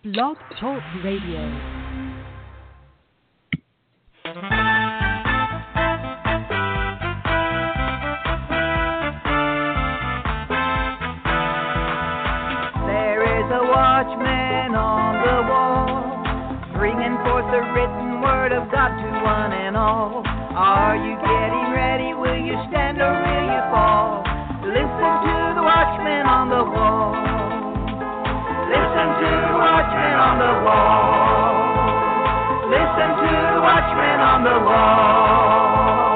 Blog Talk Radio. Watchman on the wall, bringing forth the written word of God to one and all. Are you getting ready? Will you stand or will you fall? Listen to the watchman on the wall. Listen to the watchman on the wall. Listen to the watchman on the wall.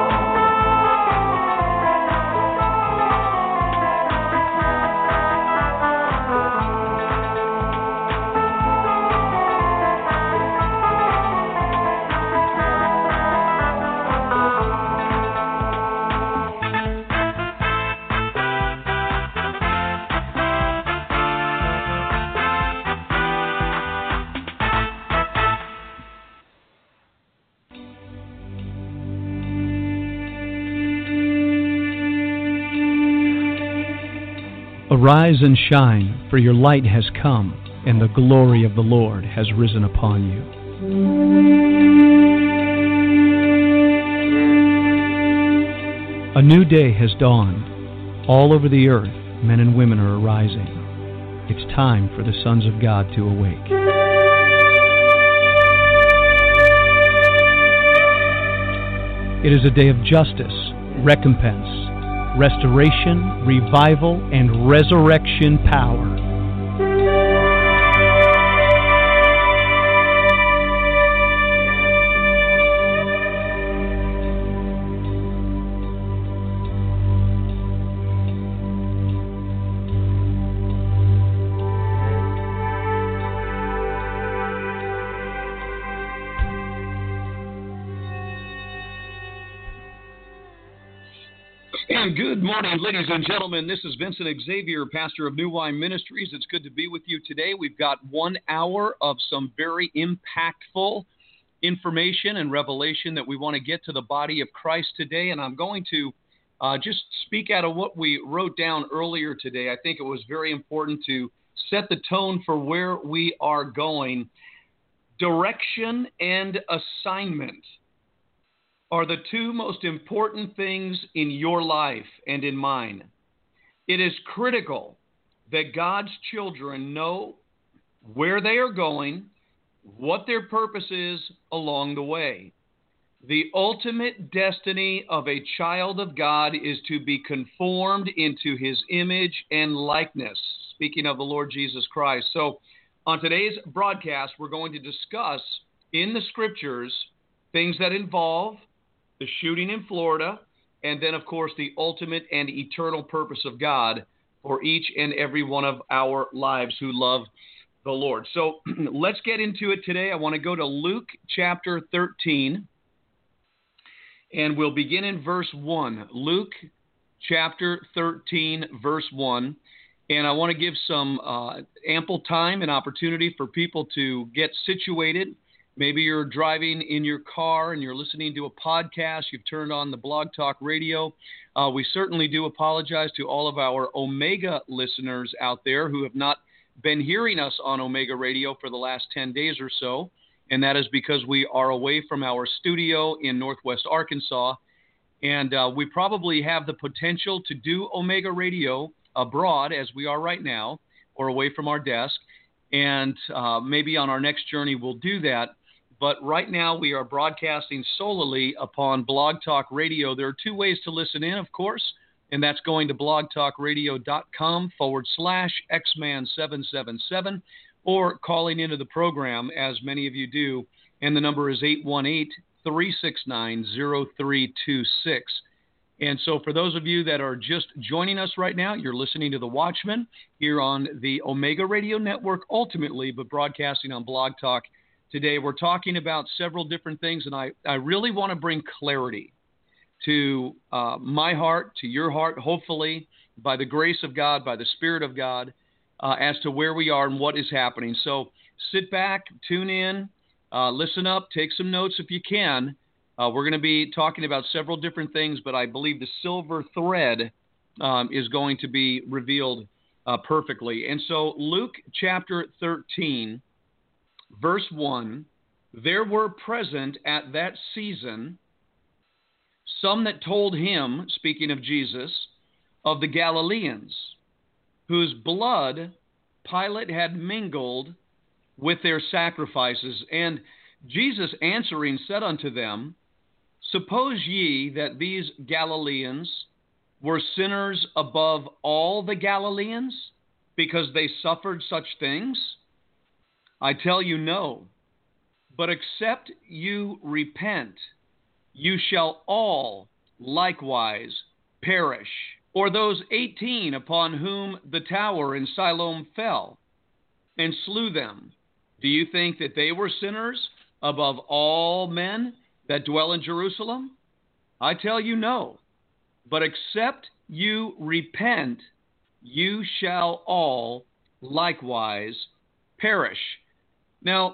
Arise and shine, for your light has come, and the glory of the Lord has risen upon you. A new day has dawned. All over the earth, men and women are arising. It's time for the sons of God to awake. It is a day of justice, recompense, restoration, revival, and resurrection power. And good morning, ladies and gentlemen. This is Vincent Xavier, pastor of New Wine Ministries. It's good to be with you today. We've got 1 hour of some very impactful information and revelation that we want to get to the body of Christ today. And I'm going to just speak out of what we wrote down earlier today. I think it was very important to set the tone for where we are going. Direction and assignment are the two most important things in your life and in mine. It is critical that God's children know where they are going, what their purpose is along the way. The ultimate destiny of a child of God is to be conformed into his image and likeness, speaking of the Lord Jesus Christ. So on today's broadcast, we're going to discuss in the scriptures things that involve the shooting in Florida, and then, of course, the ultimate and eternal purpose of God for each and every one of our lives who love the Lord. So let's get into it today. I want to go to Luke chapter 13, and we'll begin in verse 1. Luke chapter 13, verse 1. And I want to give some ample time and opportunity for people to get situated. Maybe you're driving in your car and you're listening to a podcast. You've turned on the Blog Talk Radio. We certainly do apologize to all of our Omega listeners out there who have not been hearing us on Omega Radio for the last 10 days or so. And that is because we are away from our studio in Northwest Arkansas. And we probably have the potential to do Omega Radio abroad as we are right now, or away from our desk. And maybe on our next journey we'll do that. But right now we are broadcasting solely upon Blog Talk Radio. There are two ways to listen in, of course, and that's going to blogtalkradio.com/xman777 or calling into the program, as many of you do, and the number is 818-369-0326. And so for those of you that are just joining us right now, you're listening to The Watchman here on the Omega Radio Network, ultimately, but broadcasting on Blog Talk. Today we're talking about several different things, and I really want to bring clarity to my heart, to your heart, hopefully, by the grace of God, by the Spirit of God, as to where we are and what is happening. So sit back, tune in, listen up, take some notes if you can. We're going to be talking about several different things, but I believe the silver thread is going to be revealed perfectly. And so Luke chapter 13, verse 1, there were present at that season some that told him, speaking of Jesus, of the Galileans, whose blood Pilate had mingled with their sacrifices. And Jesus answering said unto them, suppose ye that these Galileans were sinners above all the Galileans, because they suffered such things? I tell you, no. But except you repent, you shall all likewise perish. Or those 18 upon whom the tower in Siloam fell and slew them, do you think that they were sinners above all men that dwell in Jerusalem? I tell you, no. But except you repent, you shall all likewise perish. Now,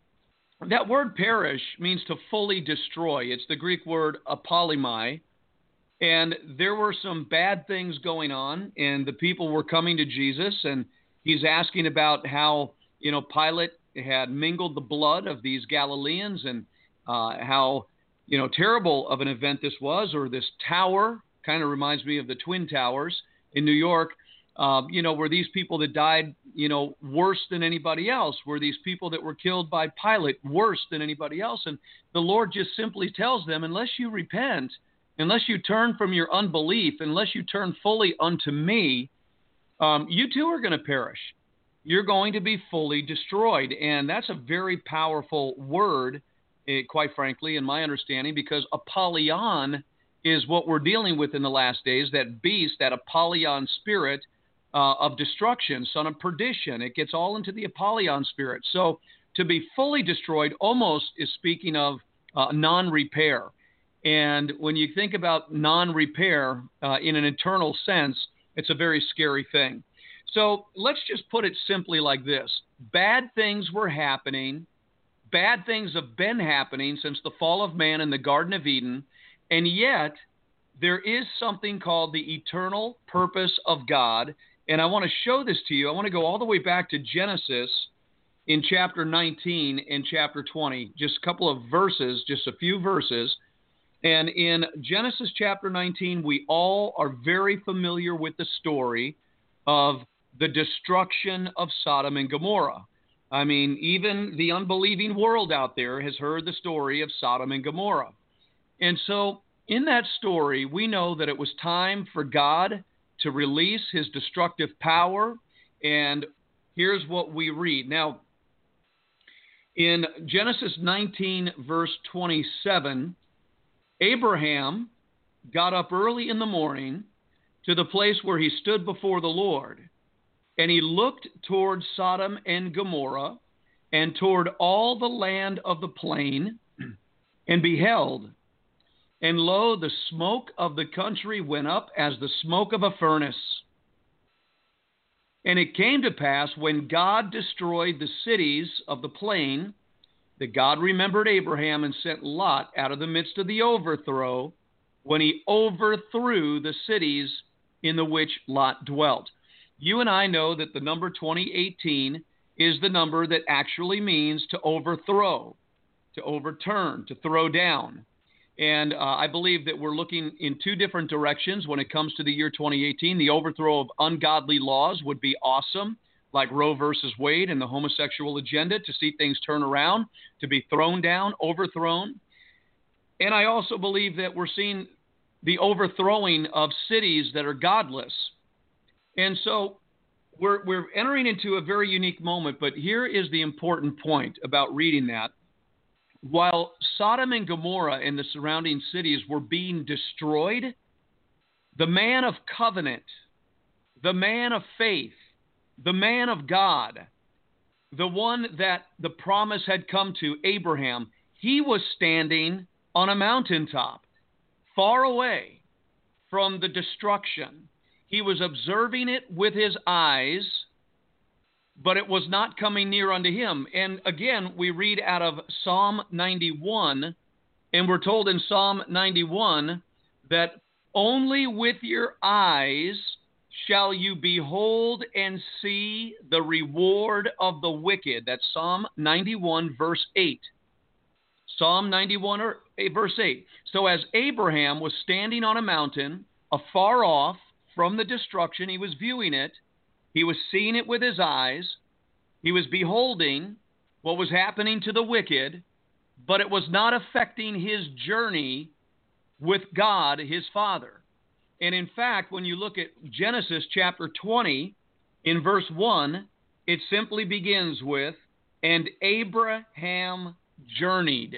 that word perish means to fully destroy. It's the Greek word apollymai. And there were some bad things going on, and the people were coming to Jesus, and he's asking about how, Pilate had mingled the blood of these Galileans, and how, terrible of an event this was, or this tower. Kind of reminds me of the Twin Towers in New York. Were these people that died, worse than anybody else? Were these people that were killed by Pilate worse than anybody else? And the Lord just simply tells them, unless you repent, unless you turn from your unbelief, unless you turn fully unto me, you too are going to perish. You're going to be fully destroyed. And that's a very powerful word, quite frankly, in my understanding, because Apollyon is what we're dealing with in the last days, that beast, that Apollyon spirit of destruction, son of perdition. It gets all into the Apollyon spirit. So to be fully destroyed almost is speaking of non-repair. And when you think about non-repair in an eternal sense, it's a very scary thing. So let's just put it simply like this. Bad things were happening. Bad things have been happening since the fall of man in the Garden of Eden. And yet there is something called the eternal purpose of God. And I want to show this to you. I want to go all the way back to Genesis in chapter 19 and chapter 20. Just a couple of verses, just a few verses. And in Genesis chapter 19, we all are very familiar with the story of the destruction of Sodom and Gomorrah. I mean, even the unbelieving world out there has heard the story of Sodom and Gomorrah. And so in that story, we know that it was time for God to release his destructive power. And here's what we read. Now, in Genesis 19, verse 27, Abraham got up early in the morning to the place where he stood before the Lord, and he looked toward Sodom and Gomorrah and toward all the land of the plain, and beheld, and lo, the smoke of the country went up as the smoke of a furnace. And it came to pass, when God destroyed the cities of the plain, that God remembered Abraham and sent Lot out of the midst of the overthrow, when he overthrew the cities in the which Lot dwelt. You and I know that the number 2018 is the number that actually means to overthrow, to overturn, to throw down. And I believe that we're looking in two different directions when it comes to the year 2018. The overthrow of ungodly laws would be awesome, like Roe versus Wade and the homosexual agenda, to see things turn around, to be thrown down, overthrown. And I also believe that we're seeing the overthrowing of cities that are godless. And so we're entering into a very unique moment, but here is the important point about reading that. While Sodom and Gomorrah and the surrounding cities were being destroyed, the man of covenant, the man of faith, the man of God, the one that the promise had come to, Abraham, he was standing on a mountaintop, far away from the destruction. He was observing it with his eyes, but it was not coming near unto him. And again, we read out of Psalm 91, and we're told in Psalm 91 that only with your eyes shall you behold and see the reward of the wicked. That's Psalm 91, verse 8. Psalm 91, verse 8. So as Abraham was standing on a mountain, afar off from the destruction, he was viewing it. He was seeing it with his eyes. He was beholding what was happening to the wicked, but it was not affecting his journey with God, his Father. And in fact, when you look at Genesis chapter 20, in verse 1, it simply begins with, and Abraham journeyed.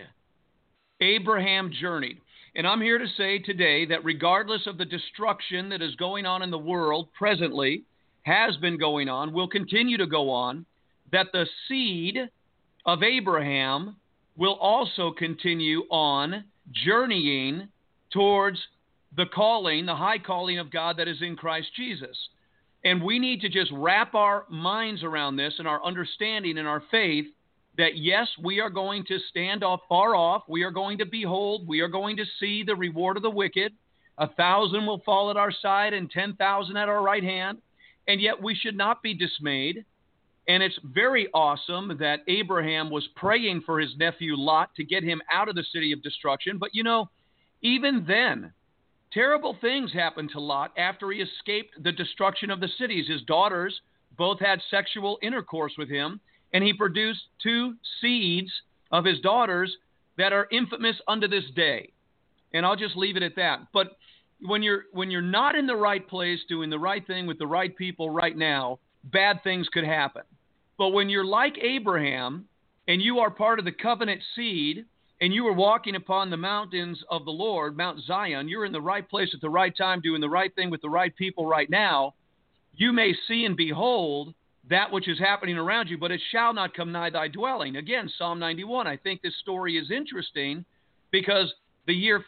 Abraham journeyed. And I'm here to say today that regardless of the destruction that is going on in the world presently, has been going on, will continue to go on, that the seed of Abraham will also continue on journeying towards the calling, the high calling of God that is in Christ Jesus. And we need to just wrap our minds around this and our understanding and our faith that, yes, we are going to stand far off. We are going to behold. We are going to see the reward of the wicked. 1,000 will fall at our side and 10,000 at our right hand. And yet we should not be dismayed. And it's very awesome that Abraham was praying for his nephew Lot to get him out of the city of destruction. But, even then, terrible things happened to Lot after he escaped the destruction of the cities. His daughters both had sexual intercourse with him, and he produced 2 seeds of his daughters that are infamous unto this day. And I'll just leave it at that. But when you're not in the right place doing the right thing with the right people right now, bad things could happen. But when you're like Abraham and you are part of the covenant seed, and you are walking upon the mountains of the Lord, Mount Zion, you're in the right place at the right time, doing the right thing with the right people right now, you may see and behold that which is happening around you, but it shall not come nigh thy dwelling. Again, Psalm 91. I think this story is interesting because the year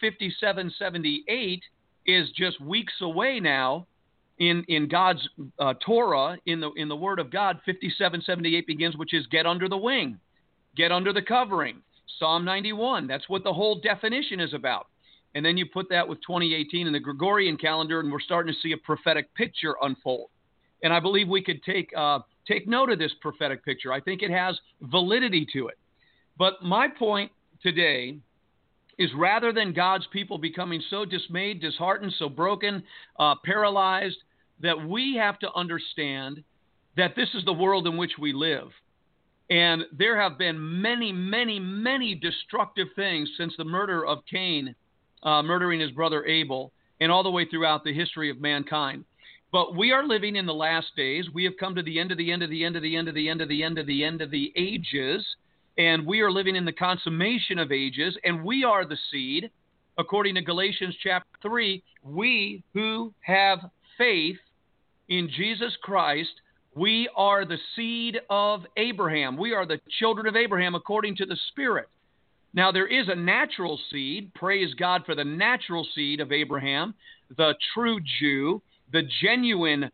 5778 is just weeks away now in God's Torah, in the Word of God. 5778 begins, which is get under the wing, get under the covering. Psalm 91, that's what the whole definition is about. And then you put that with 2018 in the Gregorian calendar, and we're starting to see a prophetic picture unfold. And I believe we could take note of this prophetic picture. I think it has validity to it. But my point today is, rather than God's people becoming so dismayed, disheartened, so broken, paralyzed, that we have to understand that this is the world in which we live. And there have been many, many, many destructive things since the murder of Cain, murdering his brother Abel, and all the way throughout the history of mankind. But we are living in the last days. We have come to the end of the end of the end of the end of the end of the end of the end of the ages, and we are living in the consummation of ages, and we are the seed. According to Galatians chapter 3, we who have faith in Jesus Christ, we are the seed of Abraham. We are the children of Abraham according to the Spirit. Now, there is a natural seed. Praise God for the natural seed of Abraham, the true Jew, the genuine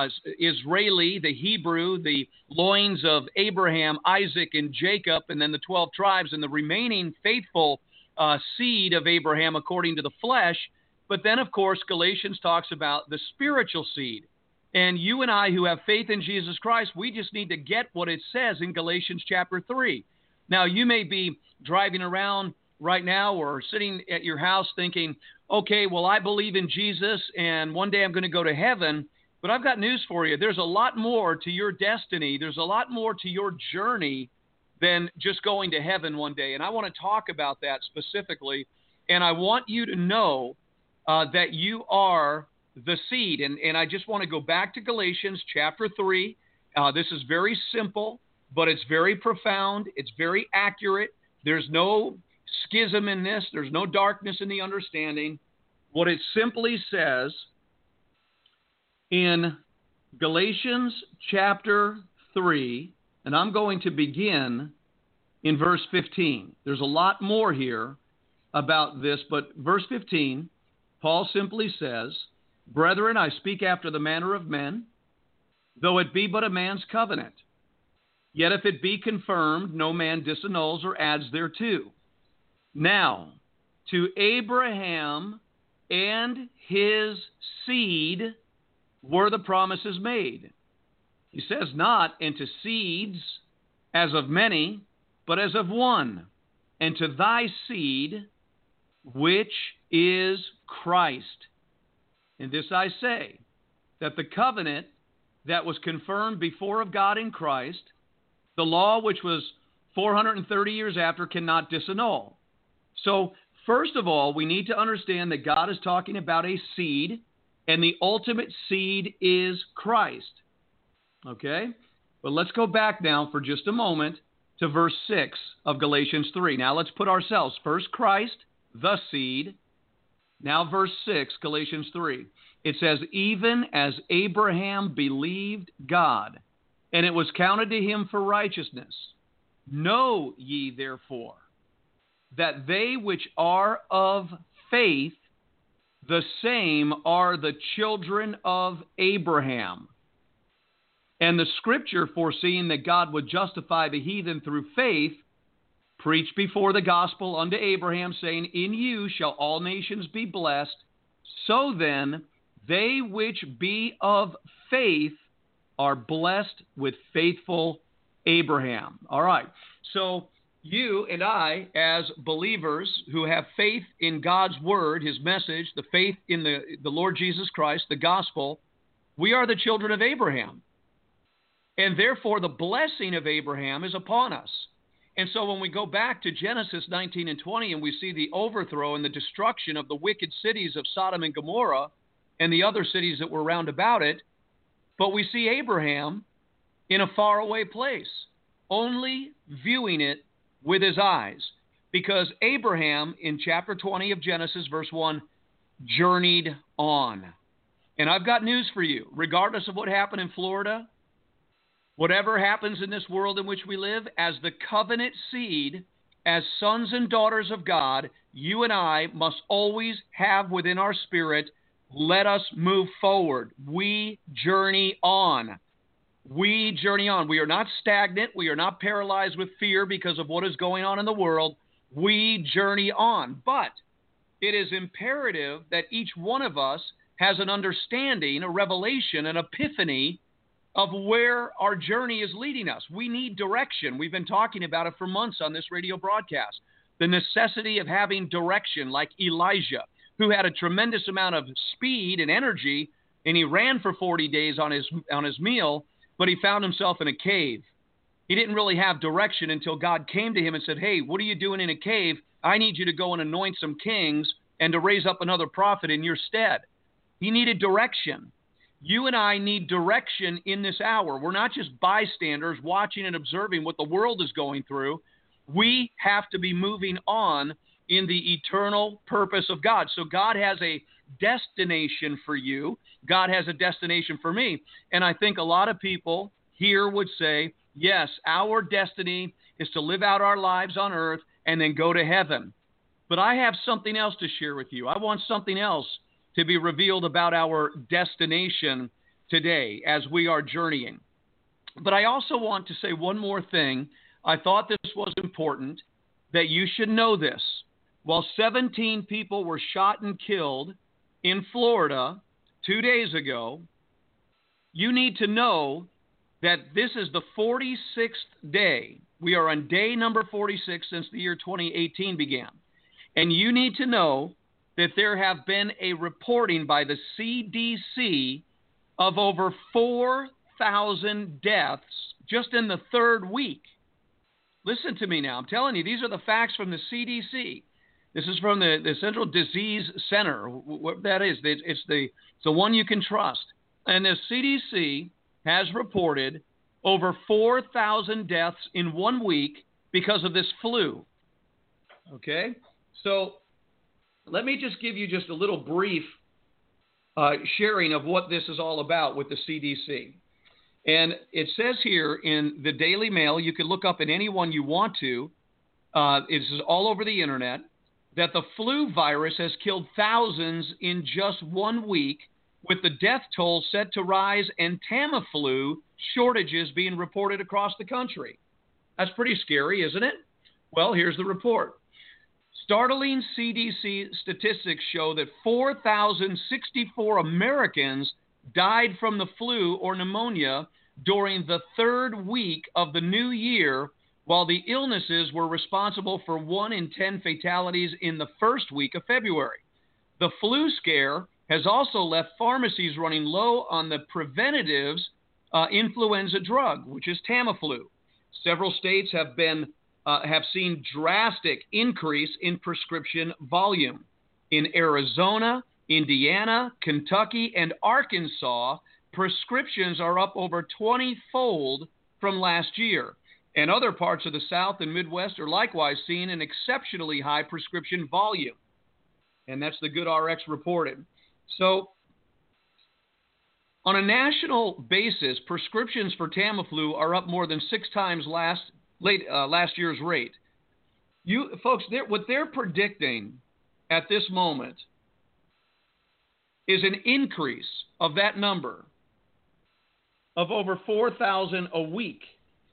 Israeli, the Hebrew, the loins of Abraham, Isaac, and Jacob, and then the 12 tribes, and the remaining faithful seed of Abraham according to the flesh. But then, of course, Galatians talks about the spiritual seed. And you and I who have faith in Jesus Christ, we just need to get what it says in Galatians chapter 3. Now, you may be driving around right now or sitting at your house thinking, okay, well, I believe in Jesus and one day I'm going to go to heaven. But I've got news for you. There's a lot more to your destiny. There's a lot more to your journey than just going to heaven one day. And I want to talk about that specifically. And I want you to know that you are the seed. And I just want to go back to Galatians chapter 3. This is very simple, but it's very profound. It's very accurate. There's no schism in this. There's no darkness in the understanding. What it simply says in Galatians chapter 3, and I'm going to begin in verse 15. There's a lot more here about this, but verse 15, Paul simply says, "Brethren, I speak after the manner of men, though it be but a man's covenant. Yet if it be confirmed, no man disannuls or adds thereto. Now, to Abraham and his seed were the promises made? He says, not into seeds as of many, but as of one, and to thy seed, which is Christ. And this I say, that the covenant that was confirmed before of God in Christ, the law which was 430 years after, cannot disannul. So, first of all, we need to understand that God is talking about a seed, and the ultimate seed is Christ. Okay? But let's go back now for just a moment to verse 6 of Galatians 3. Now let's put ourselves first Christ, the seed. Now verse 6, Galatians 3. It says, even as Abraham believed God, and it was counted to him for righteousness. Know ye therefore that they which are of faith, the same are the children of Abraham. And the scripture, foreseeing that God would justify the heathen through faith, preached before the gospel unto Abraham, saying, in you shall all nations be blessed. So then, they which be of faith are blessed with faithful Abraham. All right. So you and I, as believers who have faith in God's word, his message, the faith in the Lord Jesus Christ, the gospel, we are the children of Abraham. And therefore, the blessing of Abraham is upon us. And so when we go back to Genesis 19 and 20 and we see the overthrow and the destruction of the wicked cities of Sodom and Gomorrah and the other cities that were round about it, but we see Abraham in a faraway place, only viewing it with his eyes. Because Abraham, in chapter 20 of Genesis, verse 1, journeyed on. And I've got news for you. Regardless of what happened in Florida, whatever happens in this world in which we live, as the covenant seed, as sons and daughters of God, you and I must always have within our spirit, let us move forward. We journey on. We journey on. We are not stagnant. We are not paralyzed with fear because of what is going on in the world. We journey on. But it is imperative that each one of us has an understanding, a revelation, an epiphany of where our journey is leading us. We need direction. We've been talking about it for months on this radio broadcast. The necessity of having direction, like Elijah, who had a tremendous amount of speed and energy, and he ran for 40 days on his meal, but he found himself in a cave. He didn't really have direction until God came to him and said, hey, what are you doing in a cave? I need you to go and anoint some kings and to raise up another prophet in your stead. He needed direction. You and I need direction in this hour. We're not just bystanders watching and observing what the world is going through. We have to be moving on in the eternal purpose of God. So God has a destination for you. God has a destination for me. And I think a lot of people here would say, yes, our destiny is to live out our lives on earth and then go to heaven. But I have something else to share with you. I want something else to be revealed about our destination today as we are journeying. But I also want to say one more thing. I thought this was important, that you should know this. While 17 people were shot and killed in Florida 2 days ago, you need to know that this is the 46th day. We are on day number 46 since the year 2018 began. And you need to know that there have been a reporting by the CDC of over 4,000 deaths just in the third week. Listen to me now. I'm telling you, these are the facts from the CDC. This is from the Central Disease Center. What that is, it's the one you can trust. And the CDC has reported over 4,000 deaths in 1 week because of this flu. Okay? So let me just give you just a little brief sharing of what this is all about with the CDC. And it says here in the Daily Mail, you can look up in any one you want to, it is all over the internet, that the flu virus has killed thousands in just 1 week, with the death toll set to rise and Tamiflu shortages being reported across the country. That's pretty scary, isn't it? Well, here's the report. Startling CDC statistics show that 4,064 Americans died from the flu or pneumonia during the third week of the new year, while the illnesses were responsible for 1 in 10 fatalities in the first week of February. The flu scare has also left pharmacies running low on the preventatives influenza drug, which is Tamiflu. Several states have seen drastic increase in prescription volume. In Arizona, Indiana, Kentucky, and Arkansas, prescriptions are up over 20-fold from last year. And other parts of the South and Midwest are likewise seeing an exceptionally high prescription volume. And that's the GoodRx reported. So, on a national basis, prescriptions for Tamiflu are up more than 6 times last year's rate. Folks, what they're predicting at this moment is an increase of that number of over 4,000 a week.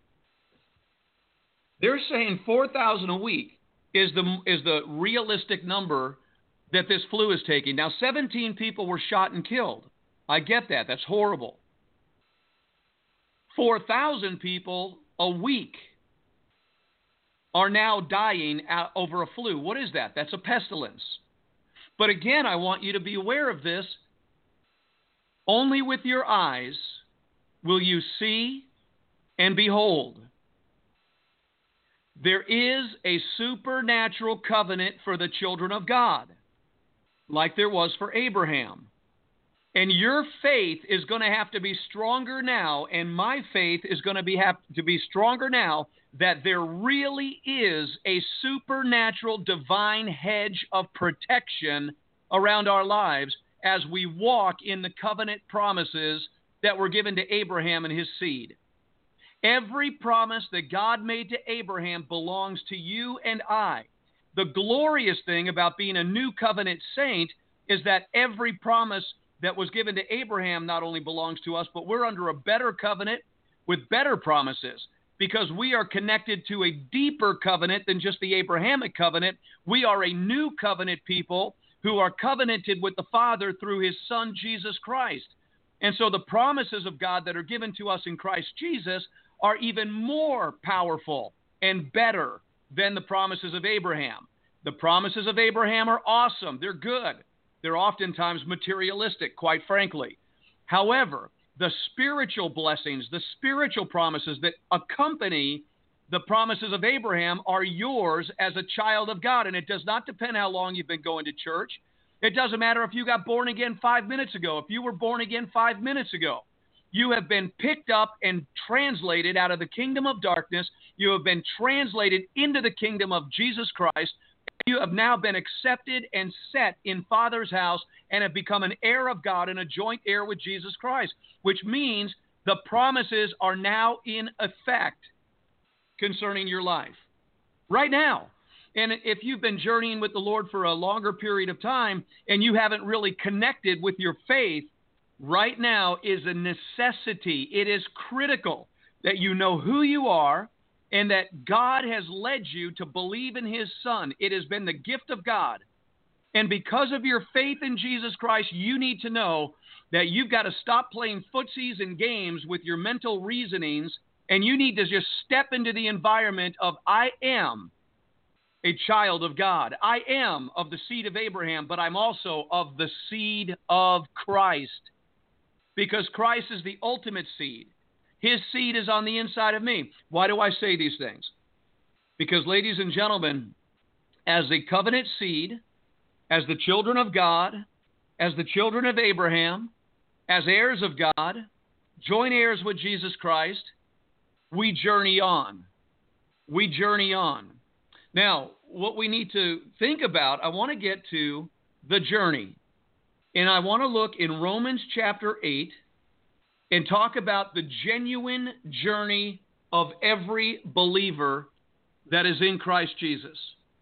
They're saying 4,000 a week is the realistic number that this flu is taking. Now, 17 people were shot and killed. I get that. That's horrible. 4,000 people a week are now dying over a flu. What is that? That's a pestilence. But again, I want you to be aware of this. Only with your eyes will you see and behold. There is a supernatural covenant for the children of God, like there was for Abraham. And your faith is going to have to be stronger now, and my faith is going to have to be stronger now, that there really is a supernatural divine hedge of protection around our lives as we walk in the covenant promises that were given to Abraham and his seed. Every promise that God made to Abraham belongs to you and I. The glorious thing about being a new covenant saint is that every promise that was given to Abraham not only belongs to us, but we're under a better covenant with better promises because we are connected to a deeper covenant than just the Abrahamic covenant. We are a new covenant people who are covenanted with the Father through his Son, Jesus Christ. And so the promises of God that are given to us in Christ Jesus are even more powerful and better than the promises of Abraham. The promises of Abraham are awesome. They're good. They're oftentimes materialistic, quite frankly. However, the spiritual blessings, the spiritual promises that accompany the promises of Abraham are yours as a child of God. And it does not depend how long you've been going to church. It doesn't matter if you got born again 5 minutes ago. If you were born again 5 minutes ago, you have been picked up and translated out of the kingdom of darkness. You have been translated into the kingdom of Jesus Christ. You have now been accepted and set in Father's house and have become an heir of God and a joint heir with Jesus Christ, which means the promises are now in effect concerning your life right now. And if you've been journeying with the Lord for a longer period of time and you haven't really connected with your faith, right now is a necessity. It is critical that you know who you are and that God has led you to believe in his Son. It has been the gift of God. And because of your faith in Jesus Christ, you need to know that you've got to stop playing footsies and games with your mental reasonings, and you need to just step into the environment of I am a child of God. I am of the seed of Abraham, but I'm also of the seed of Christ, because Christ is the ultimate seed. His seed is on the inside of me. Why do I say these things? Because, ladies and gentlemen, as a covenant seed, as the children of God, as the children of Abraham, as heirs of God, joint heirs with Jesus Christ, we journey on. We journey on. Now, what we need to think about, I want to get to the journey. And I want to look in Romans chapter 8 and talk about the genuine journey of every believer that is in Christ Jesus.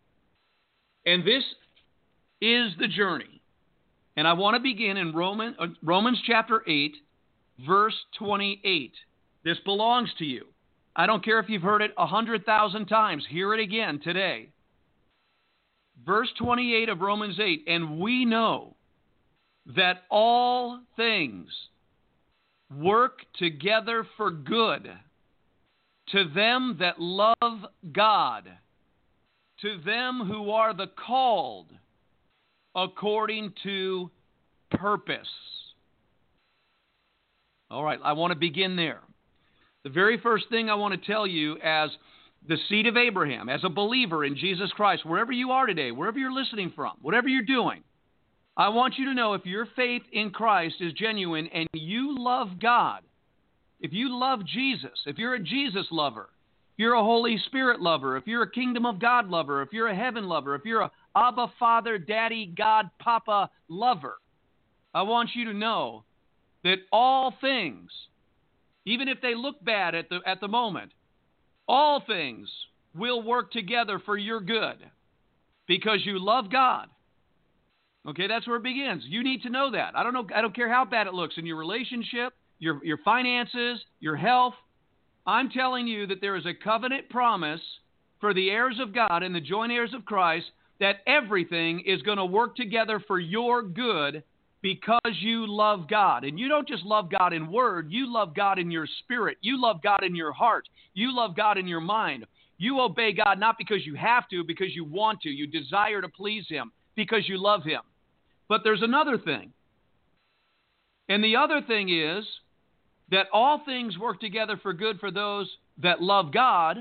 And this is the journey. And I want to begin in Romans chapter 8, verse 28. This belongs to you. I don't care if you've heard it 100,000 times. Hear it again today. Verse 28 of Romans 8, and we know that all things work together for good to them that love God, to them who are the called according to purpose. All right, I want to begin there. The very first thing I want to tell you as the seed of Abraham, as a believer in Jesus Christ, wherever you are today, wherever you're listening from, whatever you're doing, I want you to know if your faith in Christ is genuine and you love God, if you love Jesus, if you're a Jesus lover, if you're a Holy Spirit lover, if you're a Kingdom of God lover, if you're a heaven lover, if you're a Abba, Father, Daddy, God, Papa lover, I want you to know that all things, even if they look bad at the moment, all things will work together for your good because you love God. Okay, that's where it begins. You need to know that. I don't care how bad it looks in your relationship, your finances, your health. I'm telling you that there is a covenant promise for the heirs of God and the joint heirs of Christ that everything is going to work together for your good because you love God. And you don't just love God in word, you love God in your spirit. You love God in your heart. You love God in your mind. You obey God not because you have to, because you want to. You desire to please Him because you love Him. But there's another thing. And the other thing is that all things work together for good for those that love God,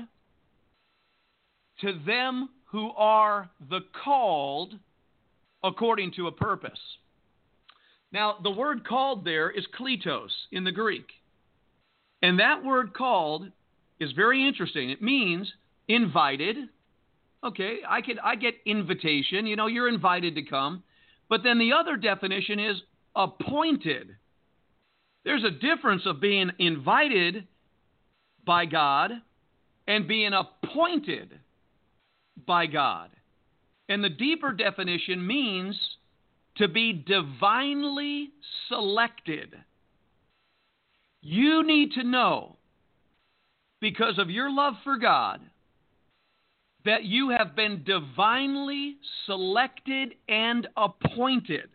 to them who are the called according to a purpose. Now, the word called there is kletos in the Greek. And that word called is very interesting. It means invited. Okay, I get invitation. You know, you're invited to come. But then the other definition is appointed. There's a difference of being invited by God and being appointed by God. And the deeper definition means to be divinely selected. You need to know, because of your love for God, that you have been divinely selected and appointed.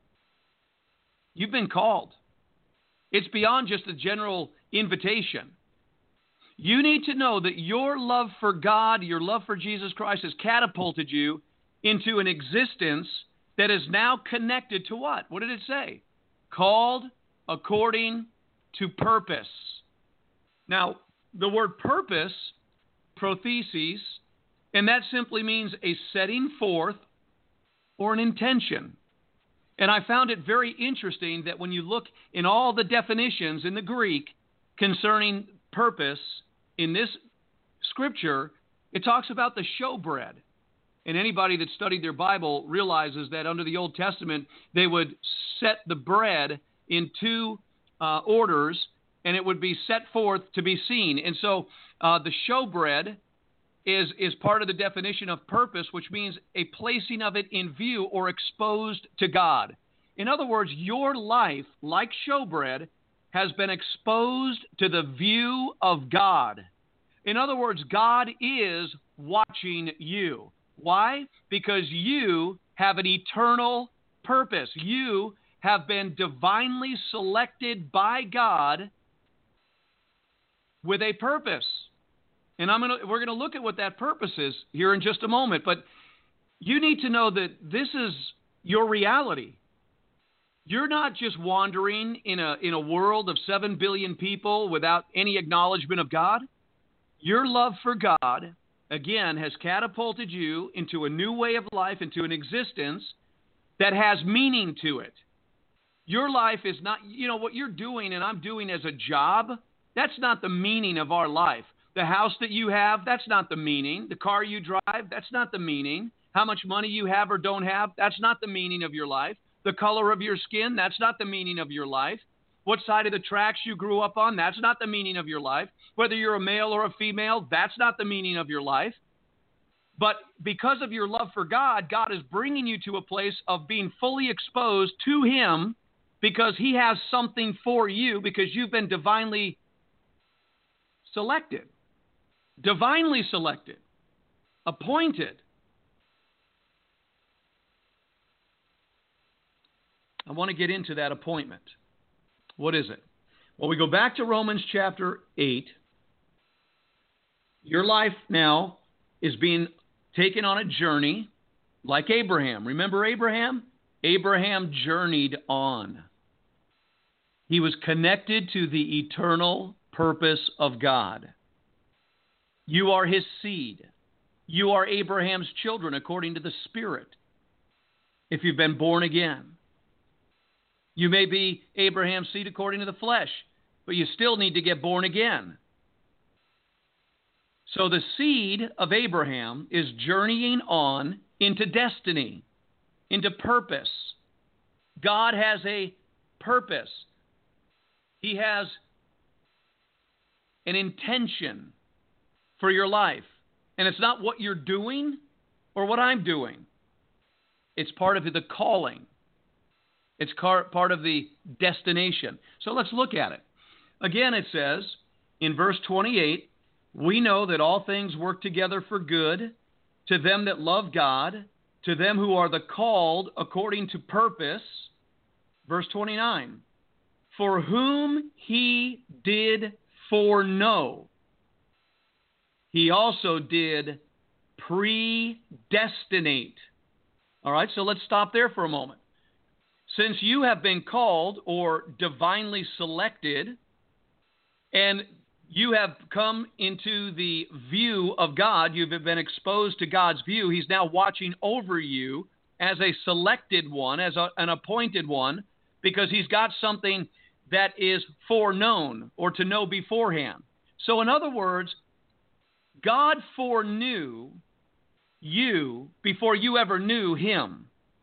You've been called. It's beyond just a general invitation. You need to know that your love for God, your love for Jesus Christ has catapulted you into an existence that is now connected to what? What did it say? Called according to purpose. Now, the word purpose, prothesis, and that simply means a setting forth or an intention. And I found it very interesting that when you look in all the definitions in the Greek concerning purpose in this scripture, it talks about the showbread. And anybody that studied their Bible realizes that under the Old Testament, they would set the bread in two orders, and it would be set forth to be seen. And so the showbread is part of the definition of purpose, which means a placing of it in view or exposed to God. In other words, your life, like showbread, has been exposed to the view of God. In other words, God is watching you. Why? Because you have an eternal purpose. You have been divinely selected by God with a purpose. And we're going to look at what that purpose is here in just a moment. But you need to know that this is your reality. You're not just wandering in a world of 7 billion people without any acknowledgement of God. Your love for God, again, has catapulted you into a new way of life, into an existence that has meaning to it. Your life is not, what you're doing and I'm doing as a job, that's not the meaning of our life. The house that you have, that's not the meaning. The car you drive, that's not the meaning. How much money you have or don't have, that's not the meaning of your life. The color of your skin, that's not the meaning of your life. What side of the tracks you grew up on, that's not the meaning of your life. Whether you're a male or a female, that's not the meaning of your life. But because of your love for God, God is bringing you to a place of being fully exposed to Him because He has something for you because you've been divinely selected. Divinely selected. Appointed. I want to get into that appointment. What is it? Well, we go back to Romans chapter 8. Your life now is being taken on a journey like Abraham. Remember Abraham? Abraham journeyed on. He was connected to the eternal purpose of God. You are his seed. You are Abraham's children according to the Spirit, if you've been born again. You may be Abraham's seed according to the flesh, but you still need to get born again. So the seed of Abraham is journeying on into destiny, into purpose. God has a purpose. He has an intention for your life. And it's not what you're doing or what I'm doing. It's part of the calling. It's part of the destination. So let's look at it. Again, it says in verse 28, we know that all things work together for good to them that love God, to them who are the called according to purpose. Verse 29, for whom he did foreknow, he also did predestinate. All right, so let's stop there for a moment. Since you have been called or divinely selected, and you have come into the view of God, you've been exposed to God's view, he's now watching over you as a selected one, as an appointed one, because he's got something that is foreknown or to know beforehand. So in other words, God foreknew you before you ever knew him.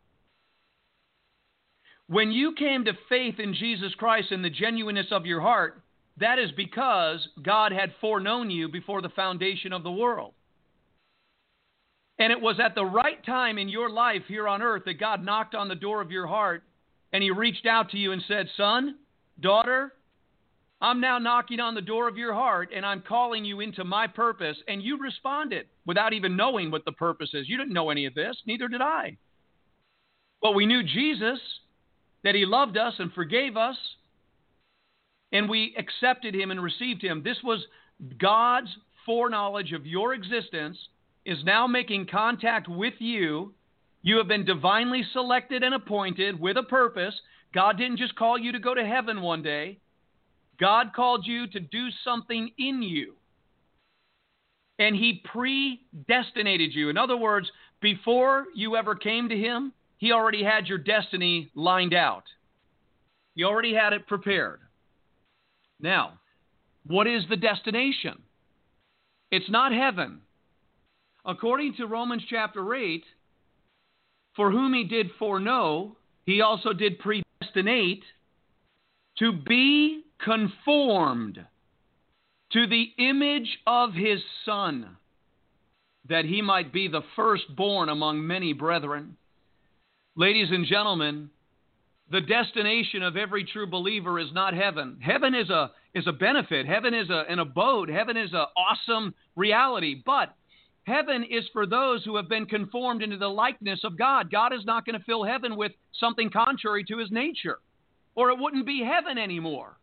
When you came to faith in Jesus Christ and the genuineness of your heart, that is because God had foreknown you before the foundation of the world. And it was at the right time in your life here on earth that God knocked on the door of your heart and he reached out to you and said, son, daughter, I'm now knocking on the door of your heart and I'm calling you into my purpose. And you responded without even knowing what the purpose is. You didn't know any of this. Neither did I. But we knew Jesus, that he loved us and forgave us, and we accepted him and received him. This was God's foreknowledge of your existence is now making contact with you. You have been divinely selected and appointed with a purpose. God didn't just call you to go to heaven one day. God called you to do something in you. And he predestinated you. In other words, before you ever came to him, he already had your destiny lined out. He already had it prepared. Now, what is the destination? It's not heaven. According to Romans chapter 8, for whom he did foreknow, he also did predestinate to be conformed to the image of his Son, that he might be the firstborn among many brethren. Ladies and gentlemen, the destination of every true believer is not heaven. Heaven is a benefit. Heaven is an abode. Heaven is an awesome reality. But heaven is for those who have been conformed into the likeness of God. God is not going to fill heaven with something contrary to his nature, or it wouldn't be heaven anymore.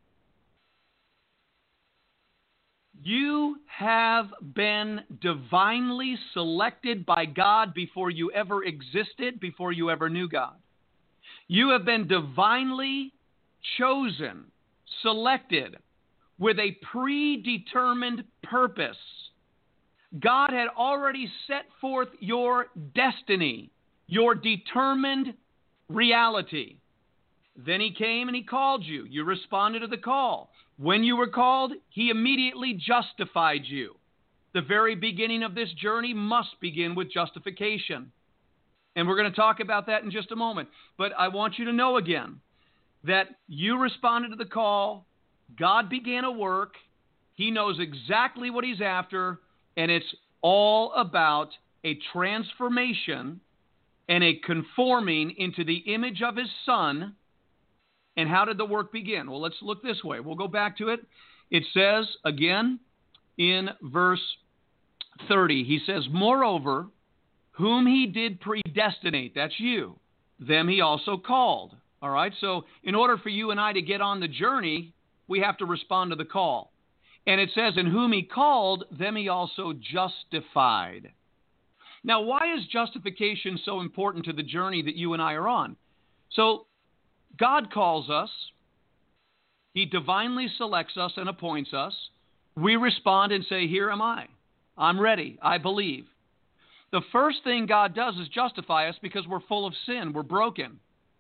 You have been divinely selected by God before you ever existed, before you ever knew God. You have been divinely chosen, selected, with a predetermined purpose. God had already set forth your destiny, your determined reality. Then he came and he called you. You responded to the call. When you were called, he immediately justified you. The very beginning of this journey must begin with justification. And we're going to talk about that in just a moment. But I want you to know again that you responded to the call. God began a work. He knows exactly what he's after. And it's all about a transformation and a conforming into the image of his Son. And how did the work begin? Well, let's look this way. We'll go back to it. It says, again, in verse 30, he says, moreover, whom he did predestinate, that's you, them he also called. All right, so in order for you and I to get on the journey, we have to respond to the call. And it says, in whom he called, them he also justified. Now, why is justification so important to the journey that you and I are on? So, God calls us. He divinely selects us and appoints us. We respond and say, here am I. I'm ready. I believe. The first thing God does is justify us because we're full of sin. We're broken.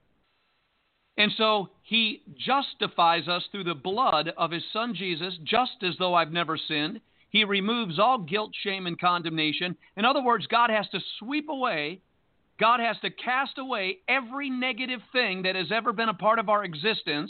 And so he justifies us through the blood of his son Jesus, just as though I've never sinned. He removes all guilt, shame, and condemnation. In other words, God has to sweep away, God has to cast away every negative thing that has ever been a part of our existence.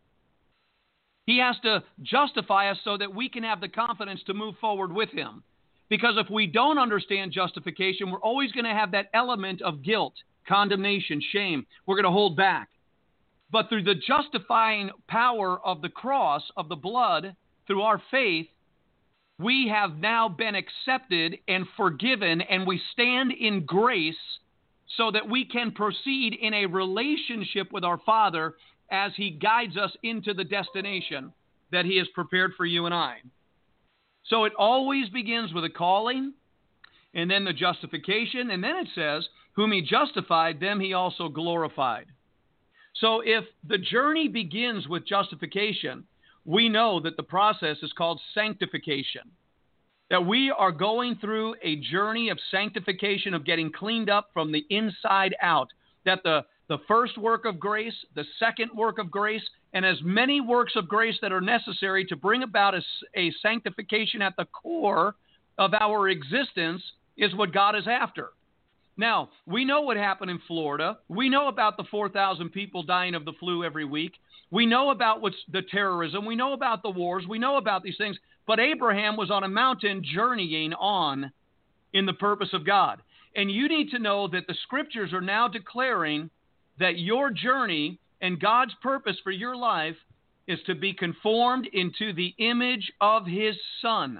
He has to justify us so that we can have the confidence to move forward with him. Because if we don't understand justification, we're always going to have that element of guilt, condemnation, shame. We're going to hold back. But through the justifying power of the cross, of the blood, through our faith, we have now been accepted and forgiven, and we stand in grace so that we can proceed in a relationship with our Father as he guides us into the destination that he has prepared for you and I. So it always begins with a calling, and then the justification, and then it says, whom he justified, them he also glorified. So if the journey begins with justification, we know that the process is called sanctification. That we are going through a journey of sanctification, of getting cleaned up from the inside out. That the first work of grace, the second work of grace, and as many works of grace that are necessary to bring about a sanctification at the core of our existence is what God is after. Now, we know what happened in Florida. We know about the 4,000 people dying of the flu every week. We know about what's the terrorism. We know about the wars. We know about these things. But Abraham was on a mountain journeying on in the purpose of God. And you need to know that the scriptures are now declaring that your journey and God's purpose for your life is to be conformed into the image of his Son.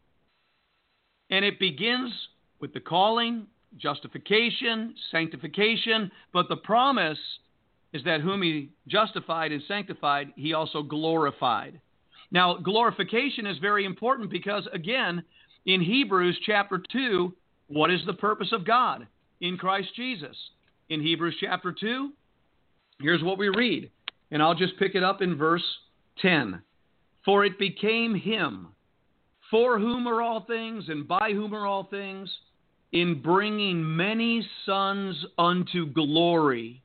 And it begins with the calling, justification, sanctification, but the promise is that whom he justified and sanctified, he also glorified. Now, glorification is very important because, again, in Hebrews chapter 2, what is the purpose of God in Christ Jesus? In Hebrews chapter 2, here's what we read, and I'll just pick it up in verse 10. For it became him, for whom are all things and by whom are all things, in bringing many sons unto glory.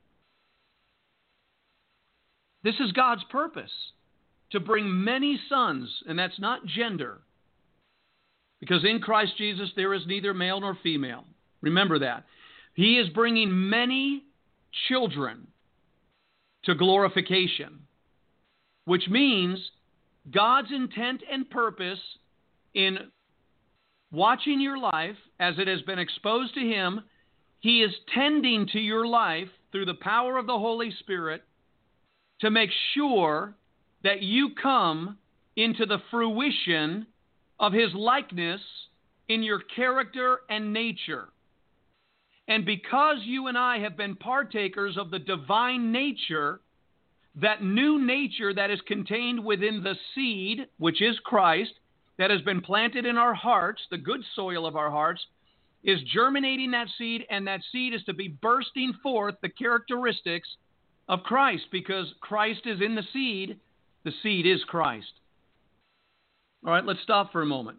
This is God's purpose, to bring many sons, and that's not gender, because in Christ Jesus there is neither male nor female. Remember that. He is bringing many children to glorification, which means God's intent and purpose in watching your life as it has been exposed to him. He is tending to your life through the power of the Holy Spirit to make sure that you come into the fruition of his likeness in your character and nature. And because you and I have been partakers of the divine nature, that new nature that is contained within the seed, which is Christ, that has been planted in our hearts, the good soil of our hearts, is germinating that seed, and that seed is to be bursting forth the characteristics of Christ, because Christ is in the seed is Christ. All right, let's stop for a moment.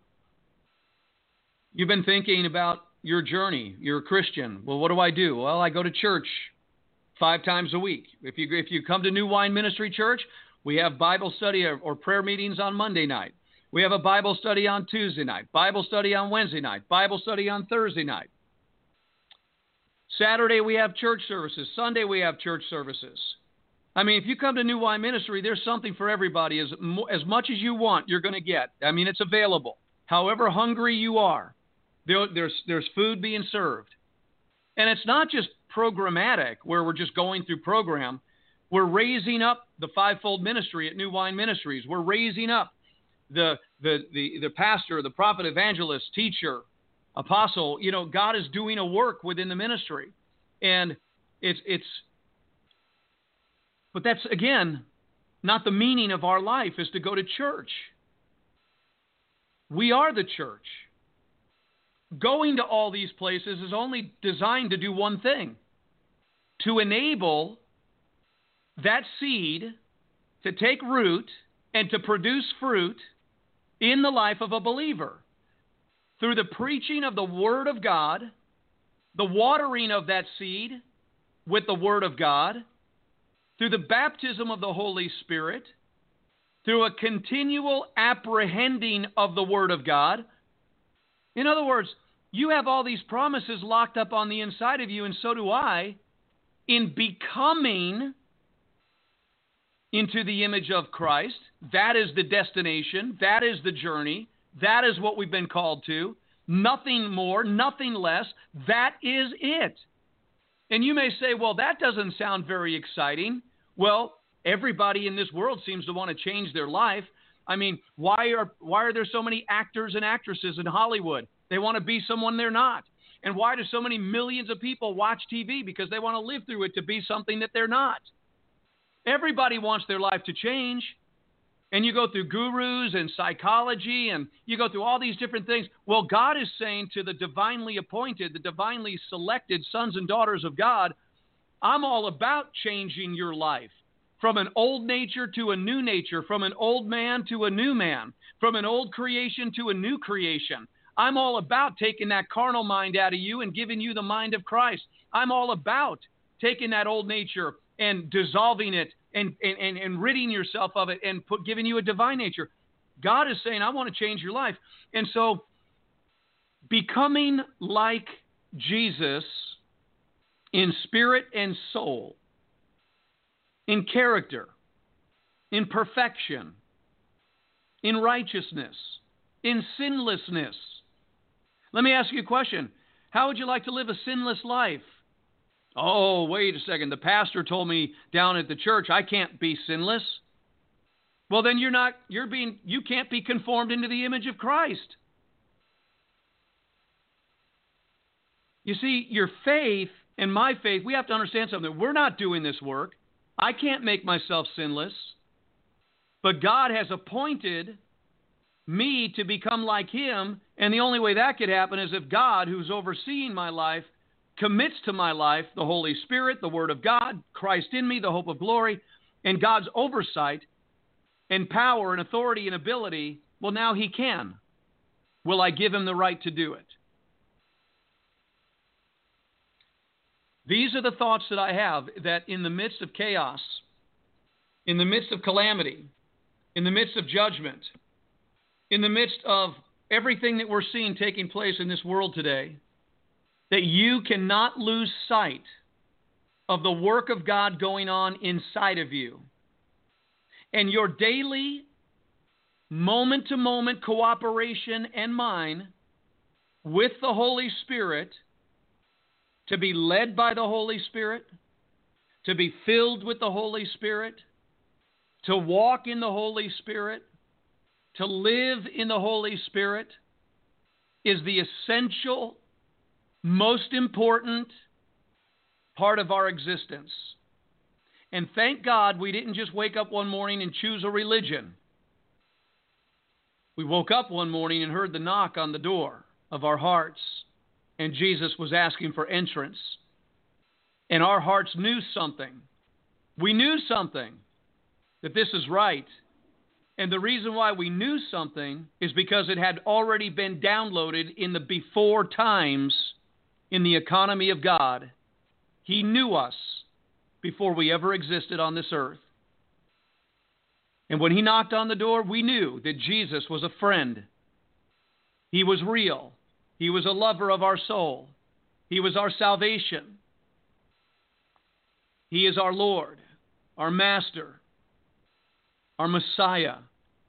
You've been thinking about your journey. You're a Christian. Well, what do I do? Well, I go to church 5 times a week. If you come to New Wine Ministry Church, we have Bible study or prayer meetings on Monday night. We have a Bible study on Tuesday night, Bible study on Wednesday night, Bible study on Thursday night. Saturday we have church services. Sunday we have church services. I mean, if you come to New Wine Ministry, there's something for everybody. As much as you want, you're going to get. I mean, it's available. However hungry you are, there's food being served. And it's not just programmatic, where we're just going through program. We're raising up the fivefold ministry at New Wine Ministries. We're raising up the pastor, the prophet, evangelist, teacher, apostle. You know, God is doing a work within the ministry. And but that's, again, not the meaning of our life is to go to church. We are the church. Going to all these places is only designed to do one thing: to enable that seed to take root and to produce fruit in the life of a believer. Through the preaching of the Word of God, the watering of that seed with the Word of God, through the baptism of the Holy Spirit, through a continual apprehending of the Word of God. In other words, you have all these promises locked up on the inside of you, and so do I, in becoming into the image of Christ. That is the destination. That is the journey. That is what we've been called to. Nothing more, nothing less. That is it. And you may say, well, that doesn't sound very exciting. Well, everybody in this world seems to want to change their life. I mean, why are there so many actors and actresses in Hollywood? They want to be someone they're not. And why do so many millions of people watch TV? Because they want to live through it to be something that they're not. Everybody wants their life to change. And you go through gurus and psychology, and you go through all these different things. Well, God is saying to the divinely appointed, the divinely selected sons and daughters of God, I'm all about changing your life from an old nature to a new nature, from an old man to a new man, from an old creation to a new creation. I'm all about taking that carnal mind out of you and giving you the mind of Christ. I'm all about taking that old nature and dissolving it and ridding yourself of it and giving you a divine nature. God is saying, I want to change your life. And so becoming like Jesus in spirit and soul, in character, in perfection, in righteousness, in sinlessness. Let me ask you a question. How would you like to live a sinless life? Oh, wait a second. The pastor told me down at the church I can't be sinless. Well, then you can't be conformed into the image of Christ. You see, your faith and my faith, we have to understand something. We're not doing this work. I can't make myself sinless. But God has appointed me to become like Him, and the only way that could happen is if God, who's overseeing my life, commits to my life the Holy Spirit, the Word of God, Christ in me, the hope of glory, and God's oversight and power and authority and ability. Well, now He can. Will I give Him the right to do it? These are the thoughts that I have, that in the midst of chaos, in the midst of calamity, in the midst of judgment, in the midst of everything that we're seeing taking place in this world today, that you cannot lose sight of the work of God going on inside of you. And your daily, moment-to-moment cooperation and mine with the Holy Spirit, to be led by the Holy Spirit, to be filled with the Holy Spirit, to walk in the Holy Spirit, to live in the Holy Spirit, is the essential, most important part of our existence. And thank God we didn't just wake up one morning and choose a religion. We woke up one morning and heard the knock on the door of our hearts, and Jesus was asking for entrance. And our hearts knew something. We knew something, that this is right. And the reason why we knew something is because it had already been downloaded in the before times in the economy of God. He knew us before we ever existed on this earth. And when He knocked on the door, we knew that Jesus was a friend. He was real. He was a lover of our soul. He was our salvation. He is our Lord, our Master, our Messiah.